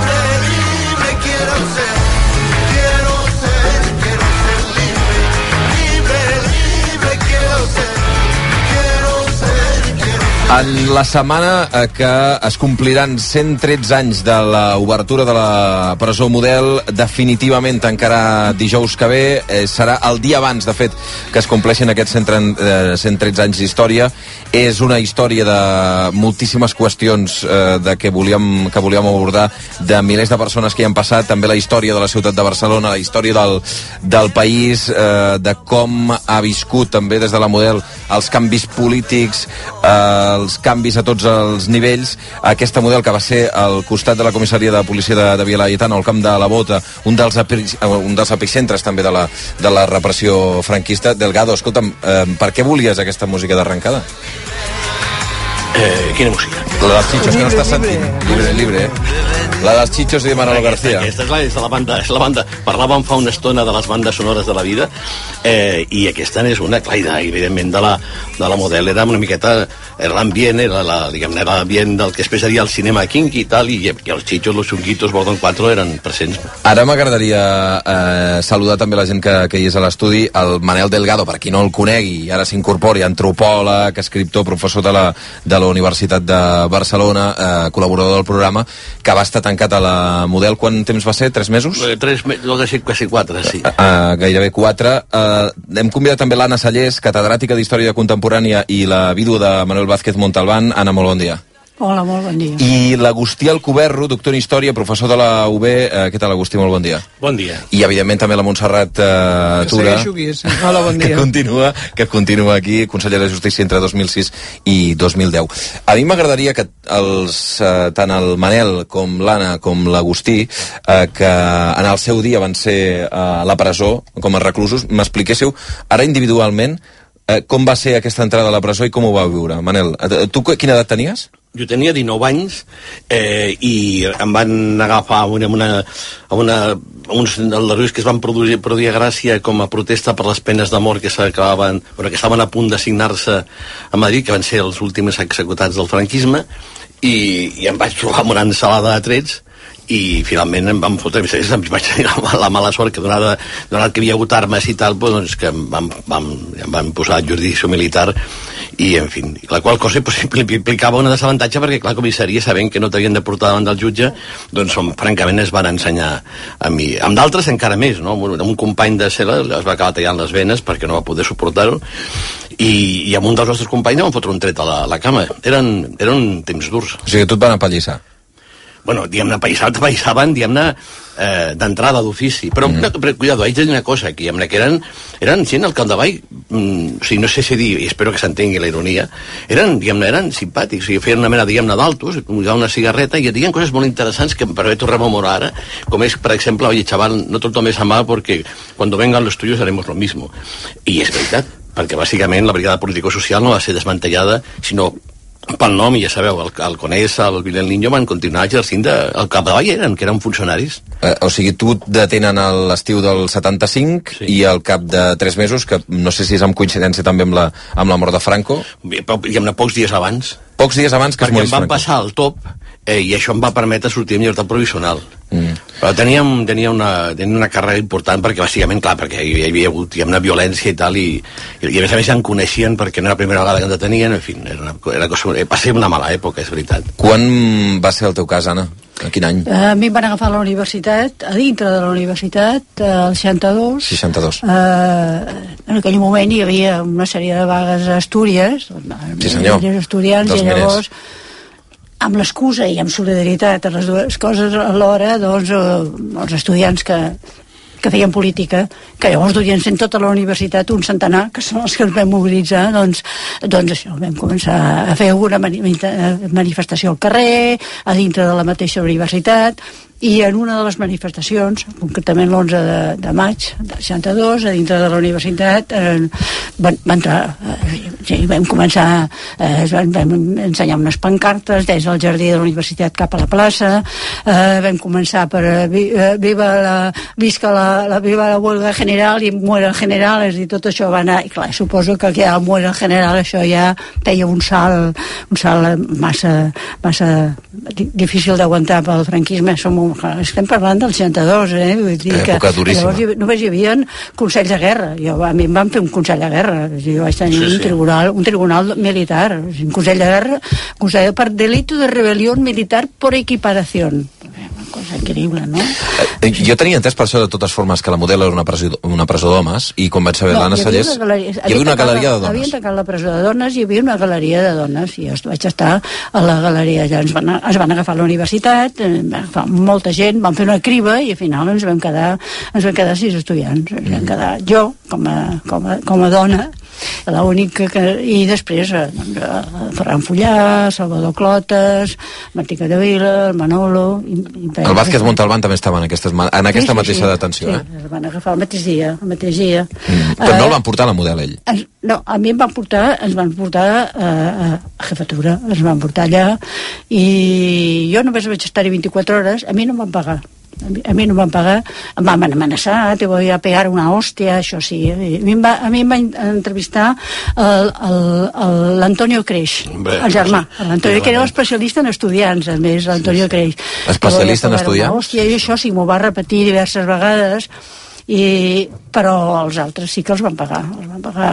En la setmana eh, que es compliran cent tretze anys de l'obertura de la presó Model, definitivament tancarà dijous que ve, eh, serà el dia abans, de fet, que es compleixin aquests cent tretze anys d'història. És una història de moltíssimes qüestions eh, de que volíem, que volíem abordar, de milers de persones que hi han passat, també la història de la ciutat de Barcelona, la història del, del país, eh, de com ha viscut també des de la Model els canvis polítics, eh, els canvis a tots els nivells. Aquesta Model, que va ser al costat de la comissaria de policia de, de Via Laietana, al camp de la Bota, un dels, un dels epicentres també de la, de la repressió franquista. Delgado, escolta'm, eh, per què volies aquesta música d'arrencada? Eh, quina música? La dels Chichos, que no estàs sentint. Libre, libre, eh? La dels Chichos i de Manolo García. Aquesta és la, és la banda, és la banda. Parlàvem fa una estona de les bandes sonores de la vida, eh, i aquesta és una, clar, evidentment, de la, de la Model. Era una miqueta, era l'ambient, era la, diguem-ne, l'ambient del que després seria el cinema kinky i tal, i, i els Chichos, los Chunguitos, Bordon quatre eren presents. Ara m'agradaria eh, saludar també la gent que, que hi és a l'estudi, el Manel Delgado, per qui no el conegui, ara s'incorpori, antropòleg, escriptor, professor de la, de la Universitat de Barcelona, eh, col·laborador del programa, que va estar tancat a la Model. Quant temps va ser? Tres mesos? Eh, tres mesos, quasi quatre, sí. Eh, eh, gairebé quatre. Eh, hem convidat també l'Anna Sallés, catedràtica d'Història Contemporània, i la vídua de Manuel Vázquez Montalbán. Anna, molt bon dia. Hola, molt bon dia. I l'Agustí Alcoberro, doctor en Història, professor de la U B. Eh, què tal, Agustí? Molt bon dia. Bon dia. I, evidentment, també la Montserrat eh, Tura, aquí, sí. Hola, bon dia. que, continua, que continua aquí, consellera de Justícia entre dos mil sis i dos mil deu. A mi m'agradaria que els, eh, tant el Manel com l'Anna com l'Agustí, eh, que en el seu dia van ser eh, a la presó com a reclusos, m'expliquéssiu ara individualment eh, com va ser aquesta entrada a la presó i com ho va viure. Manel, tu quina edat tenies? Jo tenia dinou anys, eh, i em van agafar una, una, una, uns aldarulls que es van produir, produir a Gràcia com a protesta per les penes de mort que s'acabaven, bueno, que estaven a punt d'assignar-se a Madrid, que van ser els últims executats del franquisme, i, i em vaig trobar amb una ensalada de trets, i finalment em van fotre, em vaig tenir la mala sort que donada, donat que hi havia hagut armes i tal, doncs que em van, van, em van posar jurisdicció militar, i en fi, la qual cosa pues, implicava un desavantatge perquè clar, comissaria, sabent que no t'havien de portar davant del jutge, doncs som, francament es van ensenyar a mi, amb d'altres encara més, no? Amb un company de cel·la es va acabar tallant les venes perquè no va poder suportar-ho, i, i amb un dels nostres companys em van fotre un tret a la, a la cama. Eren, eren temps durs. O sigui, tu et van apallissar. Bueno, diguem-ne, païssaven, diguem-ne, eh, d'entrada d'ofici. Però, mm. però, cuidado, haig de dir una cosa aquí, que eren, eren gent al capdavall, mm, o sigui, no sé si dir, i espero que s'entengui la ironia, eren, diguem-ne, eren simpàtics, o sigui, feien una mena, diguem-ne, d'altos, mudaven una cigarreta, i et diuen coses molt interessants que em permeto rememorar ara, com és, per exemple, oye, chaval, no te lo tomes a mal porque cuando vengan los tuyos haremos lo mismo. I és veritat, perquè bàsicament la brigada político-social no va ser desmantellada, sinó pel nom, i ja sabeu, el, el Conesa, el Vilel Niño van continuar exercint de, el capdavall eren, que eren funcionaris. Eh, o sigui, tu detenen a l'estiu del setanta-cinc, sí, i al cap de tres mesos, que no sé si és amb coincidència també amb la, amb la mort de Franco. Diguem-ne, pocs dies abans. Pocs dies abans que es morís Franco. Perquè em van passar al top, eh, i això em va permetre sortir en llibertat provisional. Mm. Però teníem, tenia una, tenia una carrera important perquè, bàsicament, clar, perquè hi havia hagut hi havia una violència i tal, i, i, i a més a més se'n coneixien perquè no era la primera vegada que ens detenien, en fi, era una, era cosa, va ser una mala època, és veritat. Quan va ser el teu cas, Anna? A quin any? A mi em van agafar a la universitat, a dintre de la universitat, al seixanta-dos. seixanta-dos. Uh, en aquell moment hi havia una sèrie de vagues a Astúries, sí, senyor. estudiants, i llavors, amb l'excusa i amb solidaritat a les dues coses alhora, doncs, uh, els estudiants que que feien política, que llavors durien sent tota la universitat un centenar, que són els que ens vam mobilitzar, doncs, doncs això, vam començar a fer una mani manifestació al carrer, a dintre de la mateixa universitat, i en una de les manifestacions, concretament l'onze de, de maig del seixanta-dos, a dintre de la universitat, eh, van, van entrar, eh, sí, vam començar, eh, vam, vam ensenyar unes pancartes des del jardí de la universitat cap a la plaça, eh, vam començar per eh, viva la, visca la, la, viva la huelga general i muera el general, és a dir, tot això va anar, i clar, suposo que ja muera el general, això ja feia un salt, un salt massa, massa difícil d'aguantar pel franquisme. Som estem parlant del seixanta-dos, eh? Vull dir que llavors hi, només hi havia consells de guerra. Jo, a mi em van fer un consell de guerra. Jo vaig tenir sí, sí. un tribunal un tribunal militar, un consell de guerra, consell per delito de rebel·lió militar por equiparación. Una cosa increïble, no? Eh, jo tenia entès per això, de totes formes, que la Model era una presó, una presó d'homes, i quan vaig saber no, l'Anna Sallés hi havia una galeria de dones. Havien tancat la presó de dones i hi havia una galeria de dones, i jo vaig estar a la galeria. Ja ens van, ens van agafar a la universitat, van agafar molta gent, van fer una criba i al final ens vam quedar, ens vam quedar sis estudiants. Ens vam quedar jo, com a, com a, com a dona, l'única que... I després, doncs, Ferran Fullà, Salvador Clotes, Martí Capdevila, el Manolo... I, i el Vázquez Montalbán també estava en, aquestes, en aquesta sí, sí, mateixa sí, detenció, sí, eh? Sí, van agafar el mateix dia, el mateix dia. Mm. Però uh, no el van portar a la Model, ell? Es, no, a mi em van portar, ens van portar uh, a jefatura, ens van portar allà, i jo només vaig estar-hi vint-i-quatre hores, a mi no em van pagar. A mi, a mi no em van pagar, em van amenaçar, te voy a pegar una hòstia, això sí. A mi em va, a mi em va entrevistar l'Antonio Creix, el germà. L'Antonio, que era especialista en estudiants, a més, l'Antonio Creix. Especialista en estudiants? Hòstia, i això sí, m'ho va repetir diverses vegades, i, però els altres sí que els van pagar, els van pagar.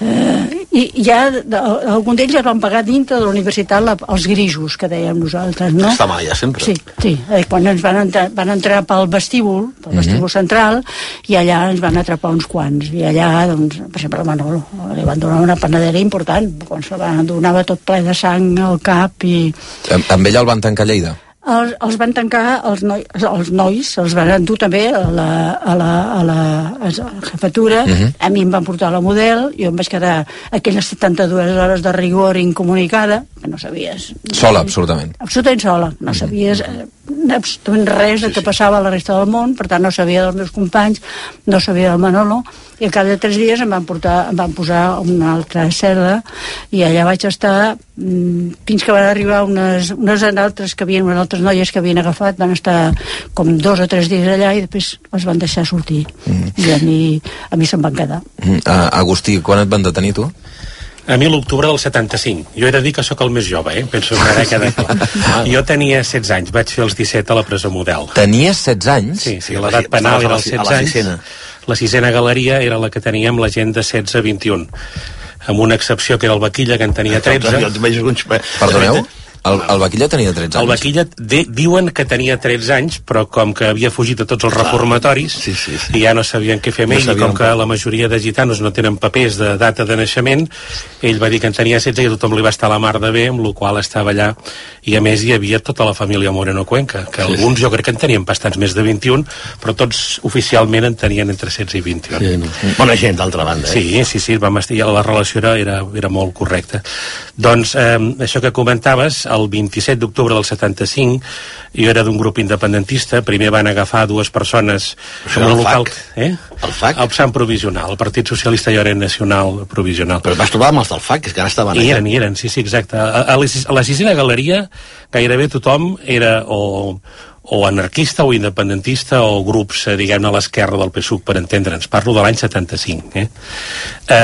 Eh, i ja algun d'ells els van pagar dintre de la universitat la, els grisos que dèiem nosaltres, no? Està mal ja sempre. Sí, sí. Eh, quan ens van entrar, van entrar pel vestíbul, pel vestíbul mm-hmm. central, i allà ens van atrapar uns quants, i allà, doncs, per exemple, el Manolo li van donar una panadera important, quan se van donava tot ple de sang al cap i... Amb, amb ella el van tancar a Lleida? Els, els van tancar els, noi, els nois, els van endur també a la, a la, a la, a la jefatura. Uh-huh. A mi em van portar a la Model, jo em vaig quedar aquelles setanta-dues hores de rigor incomunicada, que no sabies... Sola, absolutament. Absolutament sola, no sabies eh, absolutament res del que passava a la resta del món, per tant no sabia dels meus companys, no sabia del Manolo, i al cap de tres dies em van, portar, em van posar una altra cel·la, i allà vaig estar mmm, fins que van arribar unes, unes altres que havien, unes altres noies que havien agafat, van estar com dos o tres dies allà i després els van deixar sortir. Mm. I a mi, a mi se'n van quedar. Mm. Uh, Agustí, quan et van detenir, tu? A mi l'octubre del setanta-cinc. Jo he de dir que sóc el més jove, eh? Penso que ara queda clar. Jo tenia setze anys, vaig fer els disset a la presó Model. Tenies setze anys? Sí, sí, l'edat penal era els setze anys. La sisena galeria era la que teníem la gent de setze a vint-i-un. Amb una excepció que era el Vaquilla, que en tenia tretze. Perdoneu? El, el Vaquilla tenia tretze anys. El Vaquilla de, diuen que tenia tretze anys, però com que havia fugit de tots els reformatoris, sí, sí, sí. I ja no sabien què fer amb ell, no i com que la majoria de gitanos no tenen papers de data de naixement, ell va dir que en tenia setze i a tothom li va estar a la mar de bé, amb la qual estava allà, i a més hi havia tota la família Moreno Cuenca, que sí, alguns sí. Jo crec que en tenien bastants més de vint-i-un, però tots oficialment en tenien entre setze i vint-i-un. Sí, no. Bona gent, d'altra banda. Eh? Sí, sí, sí, vam estar, la relació era, era, era molt correcta. Doncs, eh, això que comentaves, el vint-i-set d'octubre del setanta-cinc, jo era d'un grup independentista, primer van agafar dues persones en un local... Eh? El F A C? El P S A M provisional, el Partit Socialista i Ara Nacional provisional. Però vas trobar amb els del F A C, que és que ara estaven allà. I eren, i eren, sí, sí, exacte. A, a, a la sisena galeria gairebé tothom era o... o anarquista o independentista o grups, eh, diguem-ne, a l'esquerra del P S U C, per entendre'ns. Parlo de l'any setanta-cinc. Eh?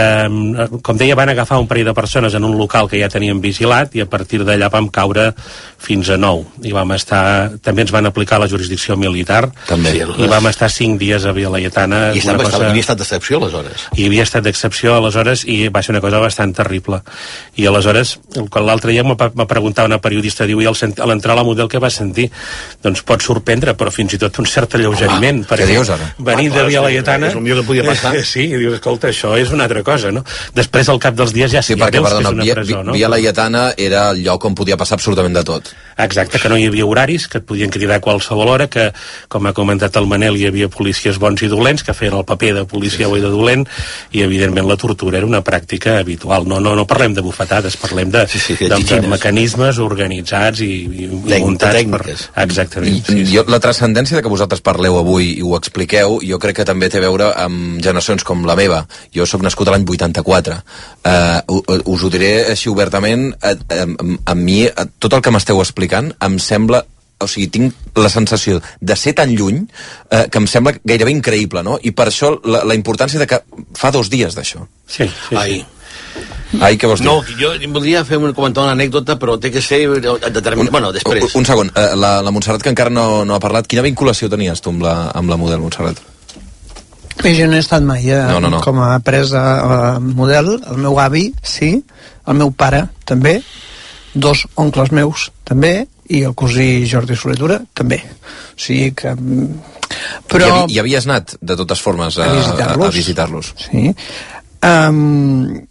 Eh, com deia, van agafar un parell de persones en un local que ja tenien vigilat i a partir d'allà vam caure fins a nou, i vam estar, també ens van aplicar la jurisdicció militar, també. I vam estar cinc dies a Via Laietana. I estava, cosa... havia estat d'excepció, aleshores? I havia estat d'excepció, aleshores, i va ser una cosa bastant terrible. I aleshores, quan l'altre dia m'ha preguntat una periodista, diu, i a l'entrar a la Model què va sentir? Doncs pot sorprendre, però fins i tot un cert alleugeriment. Què dius ara? Venint de Via Laietana... És el millor que podia passar. Sí, i dius, escolta, això és una altra cosa, no? Després, al cap dels dies, ja, sí, ja perquè, veus perdona, que és una presó, no? Via Laietana era el lloc on podia passar absolutament de tot. Exacte, que no hi havia horaris, que et podien cridar a qualsevol hora, que, com ha comentat el Manel, hi havia policies bons i dolents, que feien el paper de policia bo i de dolent, i evidentment la tortura era una pràctica habitual. No, no, no parlem de bufetades, parlem de, sí, sí, de, de mecanismes organitzats i, i, i muntats per... Exactament. I, sí, sí. Jo, la transcendència de que vosaltres parleu avui i ho expliqueu, jo crec que també té a veure amb generacions com la meva. Jo sóc nascut a l'any vuitanta-quatre. Uh, us ho diré així obertament, a, a, a, a mi, a, tot el que m'esteu explicant em sembla, o sigui, tinc la sensació de ser tan lluny eh, que em sembla gairebé increïble, no? I per això la, la importància de que fa dos dies d'això. Sí, sí, Ai. sí. Ai, què vols dir? No, jo voldria fer un, comentar una anècdota, però té que ser determinat. Bueno, després. Un, un segon, uh, la, la Montserrat, que encara no, no ha parlat, quina vinculació tenies tu amb la, amb la Model, Montserrat? Bé, jo no he estat mai eh, no, no, no. com a presa uh, Model. El meu avi, sí, el meu pare, també, dos oncles meus, també, i el cosí Jordi Soletura, també. O sigui que... Però... I, havi, I havies anat, de totes formes, a, a visitar-los. A visitar-los. Sí. Um,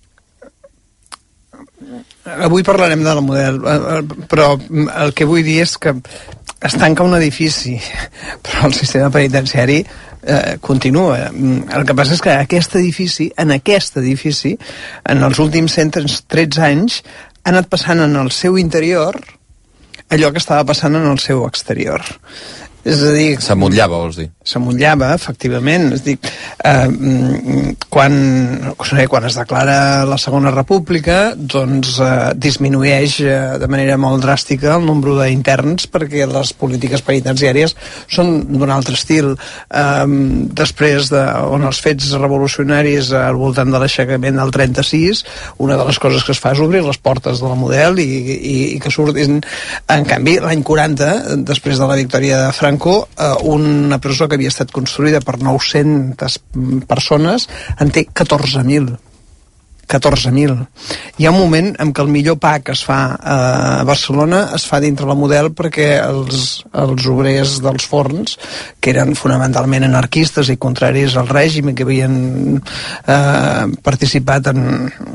avui parlarem de la Model, però el que vull dir és que es tanca un edifici, però el sistema penitenciari eh, continua. El que passa és que aquest edifici, en aquest edifici, en els últims cent tretze anys, ha anat passant en el seu interior allò que estava passant en el seu exterior. És a dir... S'amotllava, vols dir? S'amotllava, efectivament. És a dir, eh, quan, no sé, quan es declara la Segona República, doncs eh, disminueix eh, de manera molt dràstica el nombre d'interns perquè les polítiques penitenciàries són d'un altre estil. Eh, després de, on els fets revolucionaris al voltant de l'aixecament del trenta-sis, una de les coses que es fa és obrir les portes de la Model i, i, i que surtin. En canvi, l'any quaranta, després de la victòria de Franco, una presó que havia estat construïda per nou-centes persones en té catorze mil. catorze mil. Hi ha un moment en què el millor pa que es fa a Barcelona es fa dintre la Model perquè els, els obrers dels forns, que eren fonamentalment anarquistes i contraris al règim i que havien eh, participat en,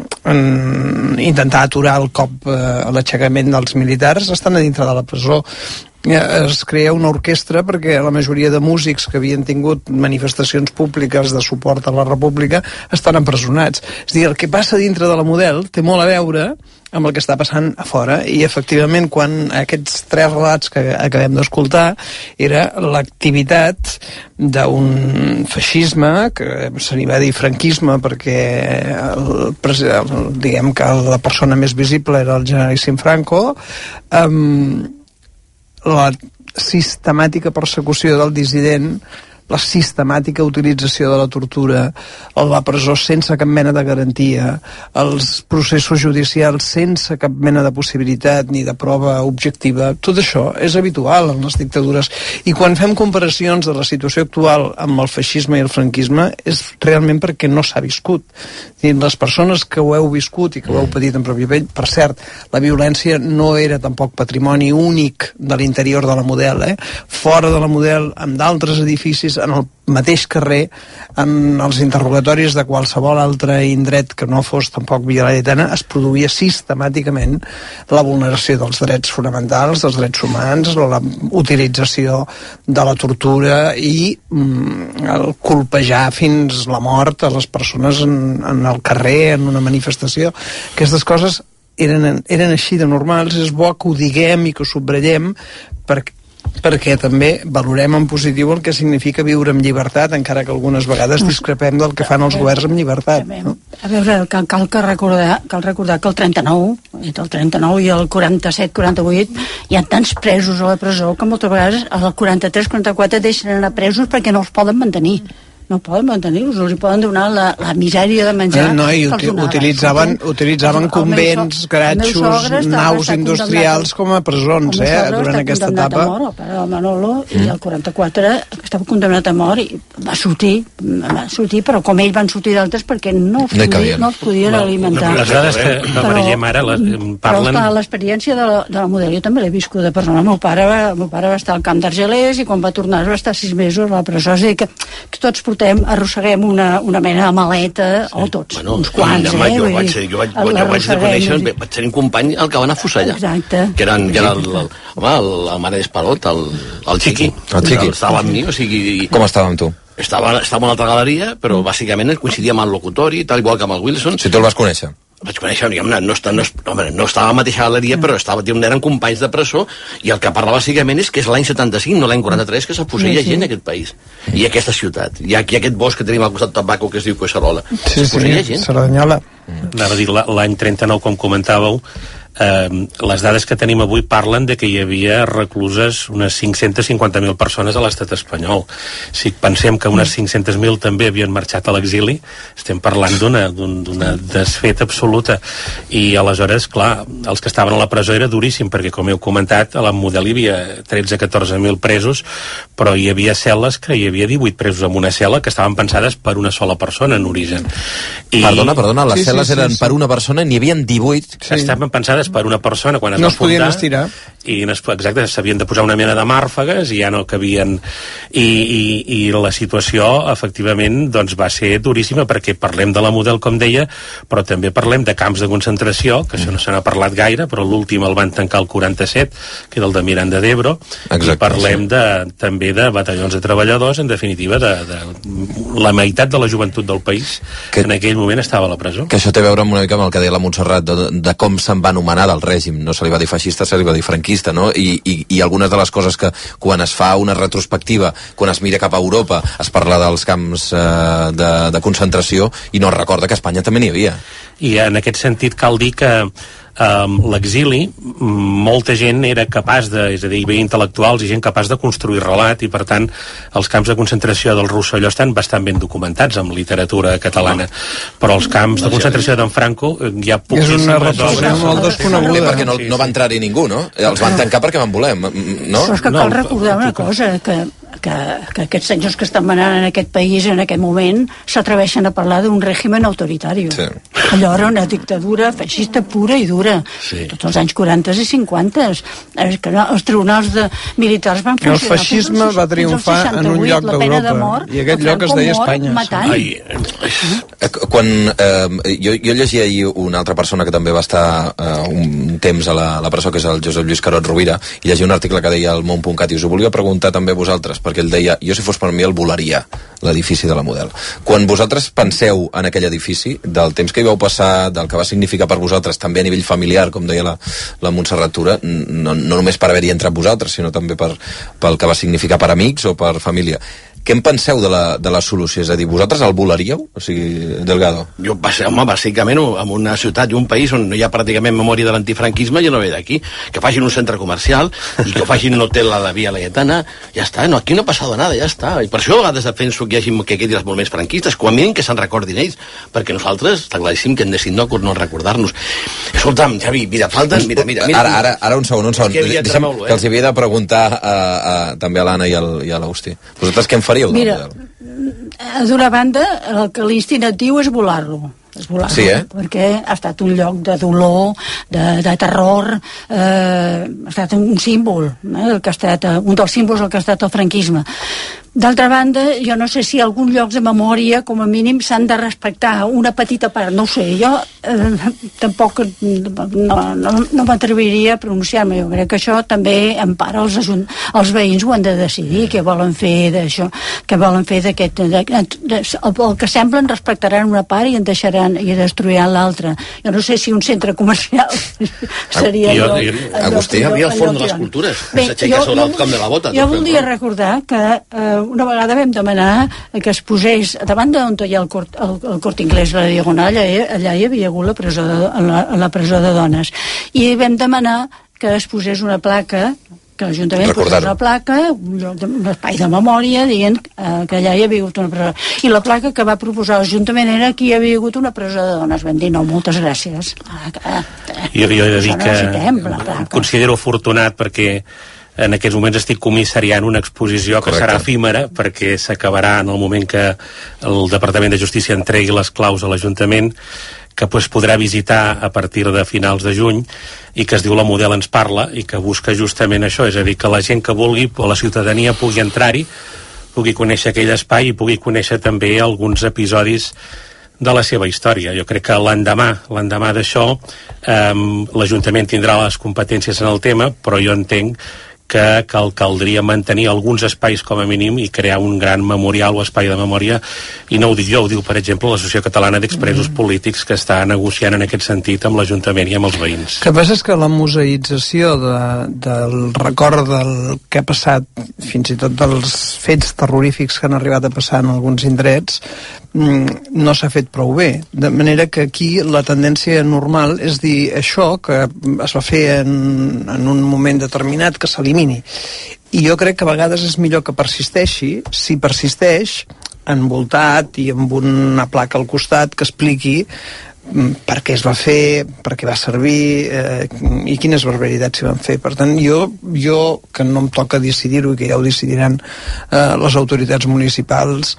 en intentar aturar el cop eh, a l'aixecament dels militars, estan a dintre de la presó. Es crea una orquestra perquè la majoria de músics que havien tingut manifestacions públiques de suport a la República estan empresonats. És a dir, el que passa dintre de la Model té molt a veure amb el que està passant a fora, i efectivament quan aquests tres relats que acabem d'escoltar era l'activitat d'un feixisme, que se n'hi va dir franquisme perquè el, el, diguem que la persona més visible era el generalíssim Franco, amb la sistemàtica persecució del dissident, la sistemàtica utilització de la tortura, la presó sense cap mena de garantia, els processos judicials sense cap mena de possibilitat ni de prova objectiva, tot això és habitual en les dictadures. I quan fem comparacions de la situació actual amb el feixisme i el franquisme és realment perquè no s'ha viscut. I les persones que ho heu viscut i que ho heu patit en pròpia pell, per cert, la violència no era tampoc patrimoni únic de l'interior de la Model, eh? Fora de la Model, amb d'altres edificis, en el mateix carrer, en els interrogatoris de qualsevol altre indret que no fos tampoc Via Laietana, es produïa sistemàticament la vulneració dels drets fonamentals, dels drets humans, la utilització de la tortura i mm, el colpejar fins la mort a les persones en, en el carrer, en una manifestació. Aquestes coses eren, eren així de normals. És bo que ho diguem i que ho subratllem perquè perquè també valorem en positiu el que significa viure en llibertat, encara que algunes vegades discrepem del que fan els governs amb llibertat. No? A veure, cal, cal, que recordar, cal recordar que el trenta-nou, entre el trenta-nou i el quaranta-set quaranta-vuit, hi ha tants presos a la presó que moltes vegades al quaranta-tres quaranta-quatre deixen anar presos perquè no els poden mantenir. no poden mantenir-los, els hi poden donar la, la misèria de menjar. No, no i uti utilitzaven, utilitzaven convents, garatxos, naus industrials com a presons, eh, durant aquesta etapa. El pare del Manolo, i el quaranta-quatre estava condemnat a mort i va sortir, va sortir, però com ells van sortir d'altres perquè no els podien, no els podien alimentar. Les dades que barregem ara parlen... Però l'experiència de, la, de la Model, jo també l'he viscut a Barcelona. El meu pare va, el meu pare va estar al camp d'Argelers i quan va tornar va estar sis mesos a la presó. És a dir, que, que tots portem, arrosseguem una, una mena de maleta, sí. o tots, bueno, uns quants, home, eh? Jo vaig, ser, jo vaig, jo vaig de conèixer, i... vaig tenir un company el que van afusellar. Exacte. Que, eren, que era el, el, home, el, el mare d'Esparot, el, el Chiqui. El Chiqui. Estava amb mi, o sigui... Com estava amb tu? Estava, estava a una altra galeria, però bàsicament coincidia amb el locutori, tal igual que amb el Wilson. Si tu el vas conèixer? Vaig conèixer, no, no, no, no, no estava a la mateixa galeria, però estava, eren companys de presó, i el que parla bàsicament és que és l'any setanta-cinc, no l'any quaranta-tres, que s'afusella sí, sí. gent en aquest país. I aquesta ciutat. Hi ha, hi ha aquest bosc que tenim al costat del Baco que es diu Collserola. Sí, sí, gent. Cerdanyola. Anava a dir, l'any trenta-nou, com comentàveu, eh, les dades que tenim avui parlen de que hi havia recluses unes cinc-centes cinquanta mil persones a l'estat espanyol. Si pensem que unes cinc-centes mil també havien marxat a l'exili, estem parlant d'una d'una desfeta absoluta. I aleshores, clar, els que estaven a la presó era duríssim, perquè com heu comentat, a la Model hi havia tretze a catorze mil presos, però hi havia cel·les que hi havia divuit presos en una cel·la que estaven pensades per una sola persona en origen. I... Perdona, perdona, les sí, cel·les sí, sí, eren sí. per una persona, n'hi havien divuit. Sí. Estaven pensades per una persona quan es no va fundar. No es podien estirar. I exacte, s'havien de posar una mena de màrfegues i ja no cabien. I, i, i la situació, efectivament, doncs va ser duríssima, perquè parlem de la Model, com deia, però també parlem de camps de concentració, que això no se n'ha parlat gaire, però l'últim el van tancar el quaranta-set, que era el de Miranda d'Ebro, i parlem sí. de, també de batallons de treballadors, en definitiva, de, de la meitat de la joventut del país, que en aquell moment estava a la presó. Que això té a veure amb una mica amb el que deia la Montserrat, de, de com se'n va anomenar del règim, no se li va dir feixista, se li va dir franquista, no? I, i, i algunes de les coses que quan es fa una retrospectiva, quan es mira cap a Europa, es parla dels camps eh, de, de concentració i no es recorda que a Espanya també n'hi havia. I en aquest sentit cal dir que Um, l'exili, molta gent era capaç de, és a dir, hi havia intel·lectuals i gent capaç de construir relat, i per tant els camps de concentració del Rosselló estan bastant ben documentats amb literatura catalana, però els camps de concentració d'en Franco hi ha poquíssimes és una repressió molt desconeguda, perquè no, no va entrar-hi ningú, no? Els van tancar perquè van voler, no? Però és que cal recordar una cosa, que Que, que aquests senyors que estan manant en aquest país en aquest moment s'atreveixen a parlar d'un règim autoritari. Sí. Allò era una dictadura feixista pura i dura. Sí. Tots els anys quaranta i cinquanta. És que no, els tribunals de, militars van funcionar. El feixisme va triomfar en un lloc d'Europa, i aquest lloc es deia Espanya. Ai, eh, quan eh, jo, jo llegia ahir una altra persona que també va estar eh, un temps a la, a la presó, que és el Josep Lluís Carot Rovira, i llegia un article que deia al món punt cat, i us ho volia preguntar també a vosaltres, perquè ell deia, jo si fos per mi el volaria, l'edifici de la Model. Quan vosaltres penseu en aquell edifici, del temps que hi vau passar, del que va significar per vosaltres, també a nivell familiar, com deia la, la Montserrat Tura, no, no només per haver-hi entrat vosaltres, sinó també per, pel que va significar per amics o per família. Què en penseu de la, de la solució? És a dir, vosaltres el volaríeu? O sigui, Delgado. Jo, home, bàsicament, en una ciutat i un país on no hi ha pràcticament memòria de l'antifranquisme, jo no ve d'aquí. Que facin un centre comercial i que facin un hotel a la Via Laietana, ja està. No, aquí no ha passat nada, ja està. I per això a vegades defenso que hi hagi que quedi els moviments franquistes, com a mínim que se'n recordin ells, perquè nosaltres, està claríssim que hem decidit no, no recordar-nos. Escolta'm, Xavi, mira, falten... Mira, mira, mira, ara, ara, ara un segon, un segon. Que, Deixem, eh? que els havia de preguntar a, a, també a l'Anna i, al, i a l'Agustí. Vosaltres què en faríeu del Mira, model? D'una banda, el que l'instinctiu és volar-lo. Sí, eh? Perquè ha estat un lloc de dolor, de, de terror, eh, ha estat un símbol, eh, el que ha estat, un dels símbols del que ha estat el franquisme. D'altra banda, jo no sé si alguns llocs de memòria, com a mínim, s'han de respectar una petita part, no ho sé, jo eh, tampoc no, no, no m'atreviria a pronunciar-me, jo crec que això també empara els, els veïns ho han de decidir, què volen fer d'això, què volen fer d'aquest... El que semblen respectaran una part i en deixaran i destruiran l'altra. Jo no sé si un centre comercial seria... Jo, jo, Agustí, hi havia el forn de les cultures, s'aixeca sobre el camp de la bota. Jo voldria recordar que eh, una vegada vam demanar que es posés davant d'on hi ha el Cort, el, el Cort Inglès, la Diagonal, allà, allà hi havia hagut la presó de, la, la presó de dones, i vam demanar que es posés una placa que l'Ajuntament posés una placa, un, un espai de memòria, dient eh, que allà hi havia hagut una presó. I la placa que va proposar l'Ajuntament era que hi havia hagut una presó de dones. Vam dir, no, moltes gràcies. Ah, ah, jo, jo he de dir que em considero afortunat perquè en aquests moments estic comissariant una exposició que Correcte. serà efímera, perquè s'acabarà en el moment que el Departament de Justícia entregui les claus a l'Ajuntament, que pues, podrà visitar a partir de finals de juny i que es diu La Model ens parla i que busca justament això, és a dir, que la gent que vulgui o la ciutadania pugui entrar-hi, pugui conèixer aquell espai i pugui conèixer també alguns episodis de la seva història. Jo crec que l'endemà l'endemà d'això eh, l'Ajuntament tindrà les competències en el tema, però jo entenc que cal, caldria mantenir alguns espais com a mínim i crear un gran memorial o espai de memòria, i no ho dic jo, ho diu per exemple l'Associació Catalana d'Expresos mm. Polítics, que està negociant en aquest sentit amb l'Ajuntament i amb els veïns. El que passa és que la museïtzació de, del record del que ha passat, fins i tot dels fets terrorífics que han arribat a passar en alguns indrets, no s'ha fet prou bé, de manera que aquí la tendència normal és dir això que es va fer en, en un moment determinat, que s'elimini. I jo crec que a vegades és millor que persisteixi, si persisteix envoltat i amb una placa al costat que expliqui per què es va fer, per què va servir eh, i quines barbaritats s'hi van fer. Per tant, jo, jo que no em toca decidir-ho i que ja ho decidiran eh, les autoritats municipals,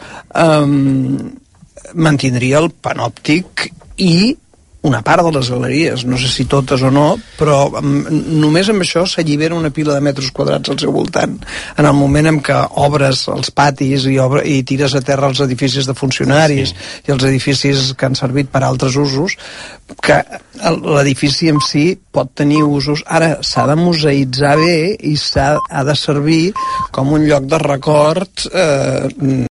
eh, mantindria el panòptic i una part de les galeries, no sé si totes o no, però um, només amb això s'allibera una pila de metres quadrats al seu voltant. En el moment en què obres els patis i, obre, i tires a terra els edificis de funcionaris sí. i els edificis que han servit per a altres usos, que l'edifici en si pot tenir usos. Ara s'ha de museïtzar bé i s'ha ha de servir com un lloc de record eh,